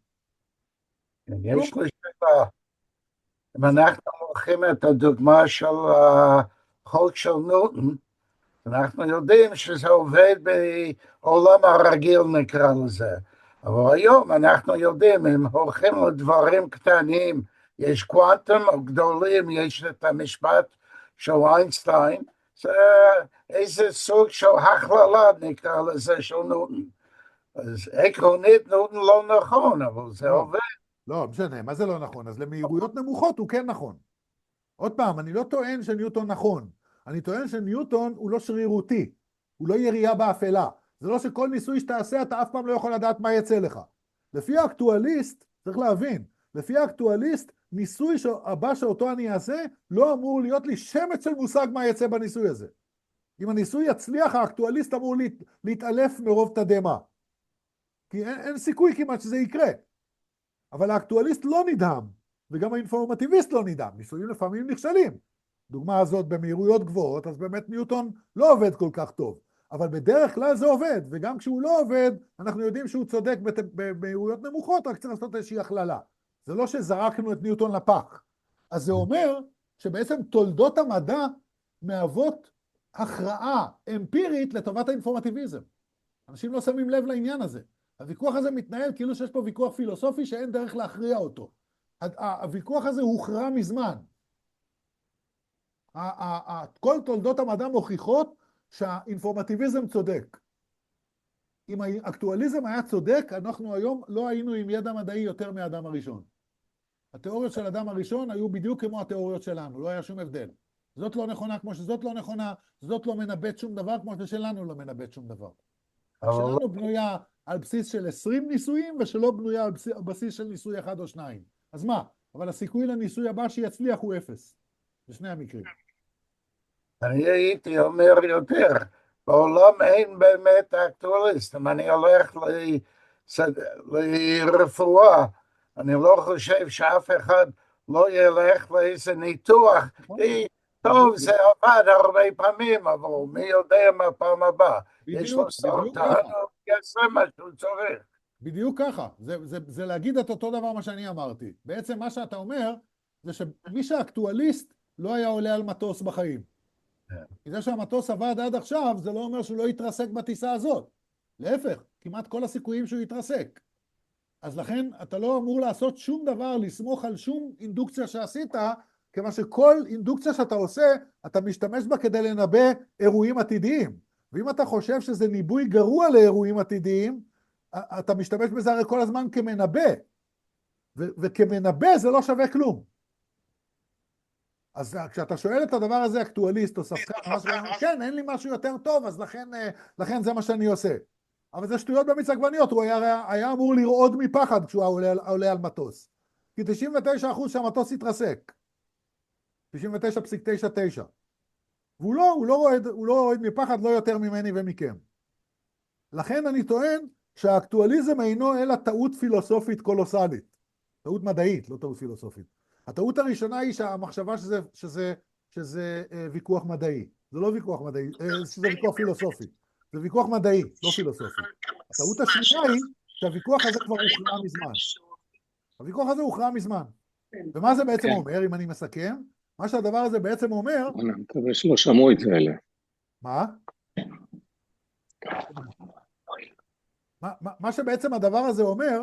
יש לי שאלה. אם אנחנו לוקחים את הדוגמה של החוק של ניוטון, אנחנו יודעים שזה עובד בעולם הרגיל נקרא לזה. אבל היום אנחנו יודעים, אם הולכים לדברים קטנים, יש קוונטום או גדולים, יש את המשפט של איינשטיין, זה איזה סוג של הכללה נקרא לזה של ניוטון. אז עקרונית ניוטון לא נכון, אבל זה עובד. לא, משנה, מה זה לא נכון? אז למהירויות נמוכות הוא כן נכון. עוד פעם, אני לא טוען שניוטון נכון. אני טוען שניוטון הוא לא שרירותי. הוא לא ירייה באפלה. זה לא שכל ניסוי שתעשה, אתה אף פעם לא יכול לדעת מה יצא לך. לפי האקטואליסט, צריך להבין, לפי האקטואליסט, ניסוי הבא שאותו אני אעשה, לא אמור להיות לי שמץ של מושג מה יצא בניסוי הזה. אם הניסוי יצליח, האקטואליסט אמור להתעלף מרוב תדהמה. כי אין סיכוי כמעט שזה יקרה. אבל האקטואליסט לא נדהם, וגם האינפורמטיביסט לא נדהם. ניסויים לפעמים נכשלים. דוגמה הזאת במהירויות גבוהות, אז באמת ניוטון לא עובד כל כך טוב. אבל בדרך כלל זה עובד, וגם כשהוא לא עובד, אנחנו יודעים שהוא צודק במהירויות נמוכות, רק צריך לעשות איזושהי הכללה. זה לא שזרקנו את ניוטון לפח. אז זה אומר שבעצם תולדות המדע מהוות הכרעה אמפירית לטובת האינפורמטיביזם. אנשים לא שמים לב לעניין הזה. הוויכוח הזה מתנהל כאילו שיש פה ויכוח פילוסופי שאין דרך להכריע אותו. הוויכוח הזה הוכרע מזמן. כל תולדות המדע מוכיחות שהאינפורמטיביזם צודק. אם האקטואליזם היה צודק, אנחנו היום לא היינו עם ידע מדעי יותר מהאדם הראשון. התיאוריות של האדם הראשון היו בדיוק כמו התיאוריות שלנו, לא היה שום הבדל. זאת לא נכונה כמו שזאת לא נכונה, זאת לא מנבט שום דבר כמו ששלנו לא מנבט שום דבר. שלנו בנויה על בסיס של 20 ניסויים, ושלא בנויה על בסיס של ניסוי אחד או שניים. אז מה? אבל הסיכוי לניסוי הבא שיצליח הוא 0. בשני המקרים. אני הייתי אומר יותר, בעולם אין באמת אקטואליסט. אם אני הולך לרפואה, אני לא חושב שאף אחד לא ילך לאיזה ניתוח. טוב, זה עבד הרבה פעמים, אבל מי יודע מה פעם הבאה. יש לו סרטן, הוא יעשה מה שהוא צריך. בדיוק ככה. זה להגיד את אותו דבר מה שאני אמרתי. בעצם מה שאתה אומר, זה שמי שהאקטואליסט לא היה עולה על מטוס בחיים. כי זה שהמטוס עבד עד עכשיו, זה לא אומר שהוא לא יתרסק בטיסה הזאת. להפך, כמעט כל הסיכויים שהוא יתרסק. אז לכן אתה לא אמור לעשות שום דבר, לסמוך על שום אינדוקציה שעשית, כיוון שכל אינדוקציה שאתה עושה, אתה משתמש בה כדי לנבא אירועים עתידיים. ואם אתה חושב שזה ניבוי גרוע לאירועים עתידיים, אתה משתמש בזה הרי כל הזמן כמנבא. וכמנבא זה לא שווה כלום. אז כשאתה שואל את הדבר הזה אקטואליסט או ספקן, כן, אין לי משהו יותר טוב, אז לכן זה מה שאני עושה. אבל זה שטויות במיץ עגבניות, הוא היה אמור לרעוד מפחד כשהוא עולה על מטוס. כי 99% שהמטוס יתרסק. 99.99. והוא לא רועד מפחד לא יותר ממני ומכם. לכן אני טוען שהאקטואליזם אינו אלא טעות פילוסופית קולוסלית. טעות מדעית, לא טעות פילוסופית. הטעות הראשונה היא שהמחשבה שזה ויכוח מדעי. זה לא ויכוח מדעי, שזה ויכוח פילוסופי. זה ויכוח מדעי, לא פילוסופי. הטעות השנייה היא שהוויכוח הזה כבר הוכרע מזמן. הוויכוח הזה הוכרע מזמן. ומה זה בעצם אומר, אם אני מסכם? מה שהדבר הזה בעצם אומר... אני מקווה שלא שמעו את זה אלה. מה? מה שבעצם הדבר הזה אומר,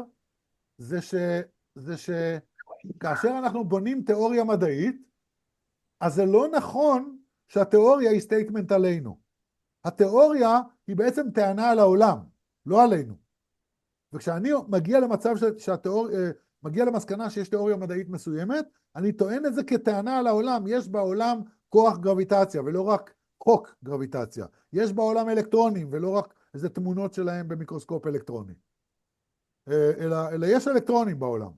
זה שכאשר אנחנו בונים תיאוריה מדעית, אז זה לא נכון שהתיאוריה היא סטייטמנט עלינו. התיאוריה היא בעצם טענה על העולם, לא עלינו. וכשאני מגיע למצב מגיע למסקנה שיש תיאוריה מדעית מסוימת, אני טוען את זה כטענה על העולם. יש בעולם כוח גרביטציה, ולא רק חוק גרביטציה. יש בעולם אלקטרונים, ולא רק איזה תמונות שלהם במיקרוסקופ אלקטרוני. אלא יש אלקטרונים בעולם.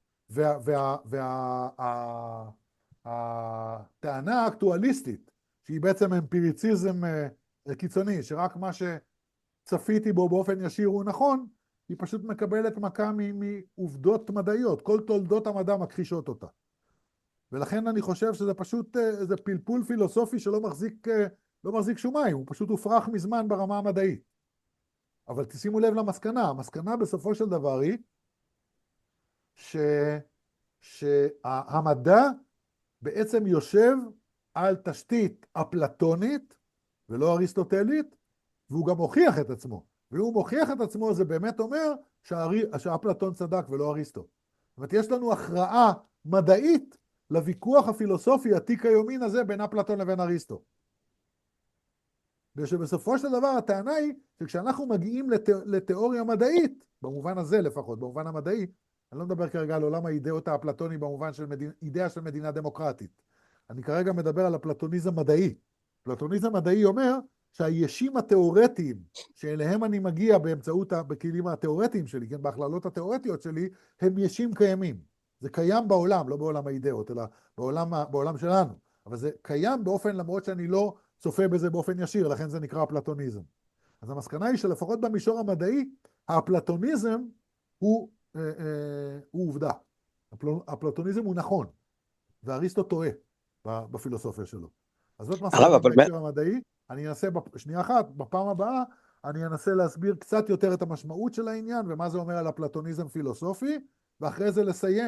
והטענה האקטואליסטית, שהיא בעצם אמפיריציזם קיצוני, שרק מה שצפיתי בו באופן ישיר הוא נכון, היא פשוט מקבלת מכה מעובדות מדעיות. כל תולדות המדע מכחישות אותה. ולכן אני חושב שזה פשוט איזה פלפול פילוסופי שלא מחזיק שום מים, הוא פשוט הופרך מזמן ברמה המדעית. אבל תשימו לב למסקנה, המסקנה בסופו של דבר היא שהמדע בעצם יושב על תשתית אפלטונית ולא אריסטוטלית, והוא גם מוכיח את עצמו. והוא מוכיח את עצמו, זה באמת אומר שאפלטון צדק ולא אריסטו. זאת אומרת, יש לנו הכרעה מדעית לוויכוח הפילוסופי עתיק היומין הזה בין אפלטון לבין אריסטו. ושבסופו של דבר הטענה היא שכשאנחנו מגיעים לתיאוריה מדעית, במובן הזה לפחות, במובן המדעי, אני לא מדבר כרגע על עולם האידאות האפלטוני במובן של אידאה של מדינה דמוקרטית. אני כרגע מדבר על הפלטוניזם מדעי. פלטוניזם מדעי אומר שהישים התיאורטיים שאליהם אני מגיע באמצעות בכלים התיאורטיים שלי, כן, בהכללות התיאורטיות שלי, הם ישים קיימים. זה קיים בעולם, לא בעולם האידאות, אלא בעולם שלנו. אבל זה קיים באופן, למרות שאני לא צופה בזה באופן ישיר, לכן זה נקרא אפלטוניזם. אז המסקנה היא שלפחות במישור המדעי, האפלטוניזם הוא עובדה. הפלטוניזם הוא נכון, ואריסטו טועה בפילוסופיה שלו. אז זאת מסקנה במישור המדעי. אני אנסה, שנייה אחת, בפעם הבאה, אני אנסה להסביר קצת יותר את המשמעות של העניין, ומה זה אומר על הפלטוניזם פילוסופי, ואחרי זה לסיים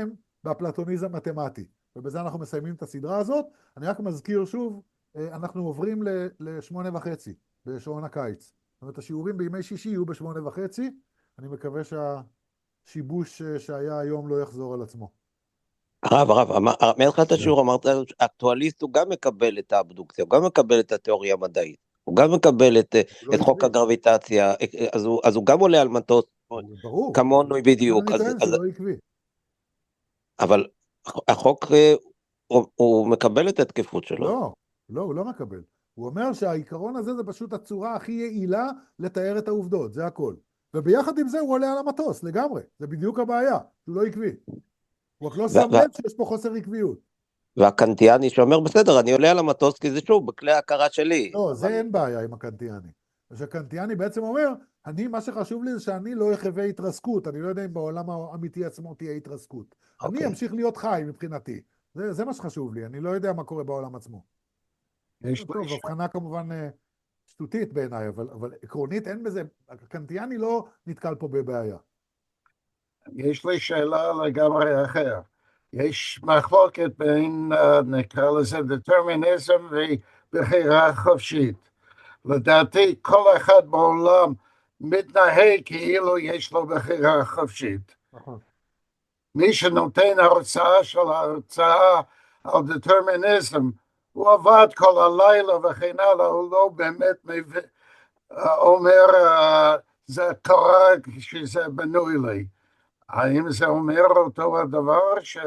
באפלטוניזם מתמטי. ובזה אנחנו מסיימים את הסדרה הזאת. אני רק מזכיר שוב, אנחנו עוברים ל8:30 בשעון הקיץ. זאת אומרת, השיעורים בימי שישי יהיו ב8:30. אני מקווה שהשיבוש שהיה היום לא יחזור על עצמו. הרב, מהתחלת השיעור אמרת, האקטואליסט הוא גם מקבל את האבדוקציה, הוא גם מקבל את התיאוריה המדעית, הוא גם מקבל את חוק הגרביטציה, אז הוא גם עולה על מטוס, ברור. כמונו בדיוק. אני טוען שלא עקבי. אבל החוק, הוא מקבל את התקפות שלו. לא, הוא לא מקבל. הוא אומר שהעיקרון הזה זה פשוט הצורה הכי יעילה לתאר את העובדות, זה הכל. וביחד עם זה הוא עולה על המטוס, לגמרי. זה בדיוק הבעיה, הוא לא עקבי. הוא רק לא שם לב שיש פה חוסר עקביות. והקנטיאני שאומר, בסדר, אני עולה על המטוס, כי זה שוב, בכלי ההכרה שלי. לא, זה אין בעיה עם הקנטיאני. שהקנטיאני בעצם אומר, מה שחשוב לי זה שאני לא אחווה התרסקות, אני לא יודע אם בעולם האמיתי עצמו תהיה התרסקות. אני אמשיך להיות חי מבחינתי. זה מה שחשוב לי, אני לא יודע מה קורה בעולם עצמו. טוב, הבחנה כמובן שטותית בעיניי, אבל עקרונית אין בזה, הקנטיאני לא נתקל פה בבעיה. יש לי שאלה לגמרי אחר. יש מחלוקת בין, נקרא לזה, דטרמיניזם ובחירה חופשית. לדעתי, כל אחד בעולם מתנהג כאילו יש לו בחירה חופשית. נכון. מי שנותן הרצאה על דטרמיניזם, הוא עבד כל הלילה וכן הלאה, הוא לא באמת אומר, זה קרה כשזה בנוי לי. האם זה אומר אותו הדבר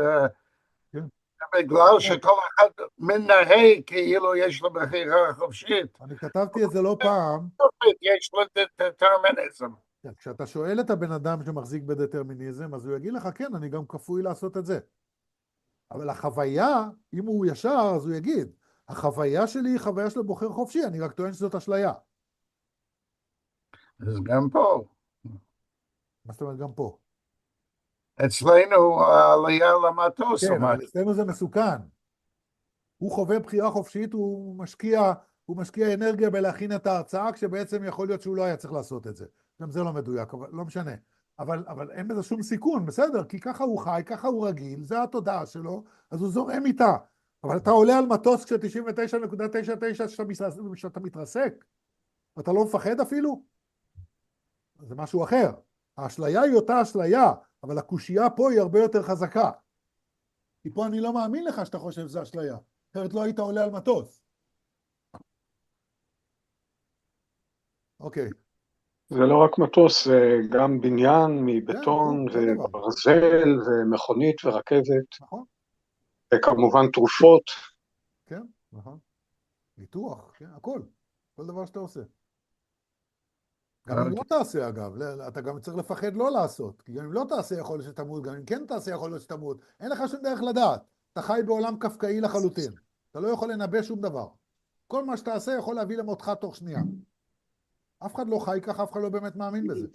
בגלל שכל אחד מנהג כאילו יש לו בחירה חופשית? אני כתבתי את זה לא פעם. יש לו דטרמיניזם. כשאתה שואל את הבן אדם שמחזיק בדטרמיניזם, אז הוא יגיד לך, כן, אני גם כפוי לעשות את זה. אבל החוויה, אם הוא ישר, אז הוא יגיד, החוויה שלי היא חוויה של בוחר חופשי, אני רק טוען שזאת אשליה. אז גם פה. מה זאת אומרת גם פה? אצלנו העלייה למטוס. כן, אבל אצלנו זה מסוכן. הוא חווה בחירה חופשית, הוא משקיע אנרגיה בלהכין את ההרצאה, כשבעצם יכול להיות שהוא לא היה צריך לעשות את זה. גם זה לא מדויק, אבל לא משנה. אבל אין בזה שום סיכון, בסדר, כי ככה הוא חי, ככה הוא רגיל, זה התודעה שלו, אז הוא זורם איתה. אבל אתה עולה על מטוס כש-99.99 שאתה מתרסק, ואתה לא מפחד אפילו, זה משהו אחר. האשליה היא אותה אשליה, אבל הקושייה פה היא הרבה יותר חזקה. כי פה אני לא מאמין לך שאתה חושב שזה אשליה, אחרת לא היית עולה על מטוס. אוקיי. זה לא רק מטוס, זה גם בניין מבטון וברזל ומכונית ורכבת. נכון. וכמובן תרופות. כן, נכון. ניתוח, כן, הכל. כל דבר שאתה עושה. גם אם לא תעשה, אגב, אתה גם צריך לפחד לא לעשות. כי גם אם לא תעשה יכול להיות שתמות, גם אם כן תעשה יכול להיות שתמות. אין לך שום דרך לדעת. אתה חי בעולם קפקאי לחלוטין. אתה לא יכול לנבא שום דבר. כל מה שתעשה יכול להביא למותך תוך שנייה. אף אחד לא חי ככה, אף אחד לא באמת מאמין בזה.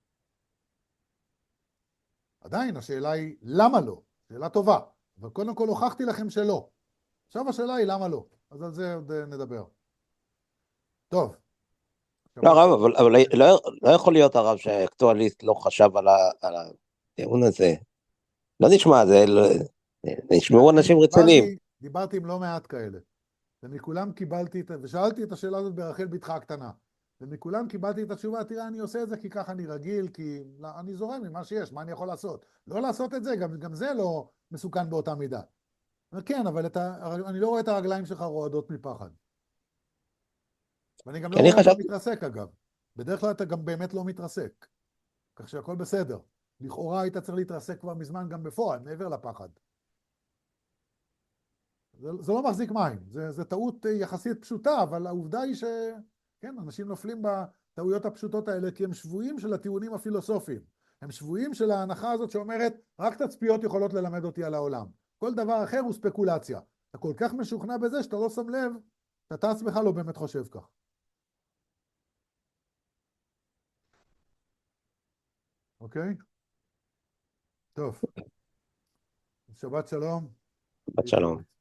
עדיין, השאלה היא, למה לא? שאלה טובה. אבל קודם כל הוכחתי לכם שלא. עכשיו השאלה היא, למה לא? אז על זה עוד נדבר. טוב. לא, הרב, אבל לא יכול להיות הרב שהאקטואליסט לא חשב על הטיעון הזה. לא נשמע, זה נשמעו אנשים רציניים. דיברתי עם לא מעט כאלה. ומכולם קיבלתי, ושאלתי את השאלה הזאת ברחל בתך הקטנה. ומכולם קיבלתי את התשובה, תראה, אני עושה את זה כי ככה אני רגיל, כי אני זורם ממה שיש, מה אני יכול לעשות? לא לעשות את זה, גם זה לא מסוכן באותה מידה. כן, אבל אני לא רואה את הרגליים שלך רועדות מפחד. ואני גם לא רואה אותך מתרסק, אגב. בדרך כלל אתה גם באמת לא מתרסק. כך שהכל בסדר. לכאורה היית צריך להתרסק כבר מזמן גם בפועל, מעבר לפחד. זה לא מחזיק מים. זה טעות יחסית פשוטה, אבל העובדה היא כן, אנשים נופלים בטעויות הפשוטות האלה, כי הם שבויים של הטיעונים הפילוסופיים. הם שבויים של ההנחה הזאת שאומרת, רק תצפיות יכולות ללמד אותי על העולם. כל דבר אחר הוא ספקולציה. אתה כל כך משוכנע בזה שאתה לא שם לב, שאתה עצמך לא באמת חושב כך. אוקיי? טוב. שבת שלום. שבת שלום.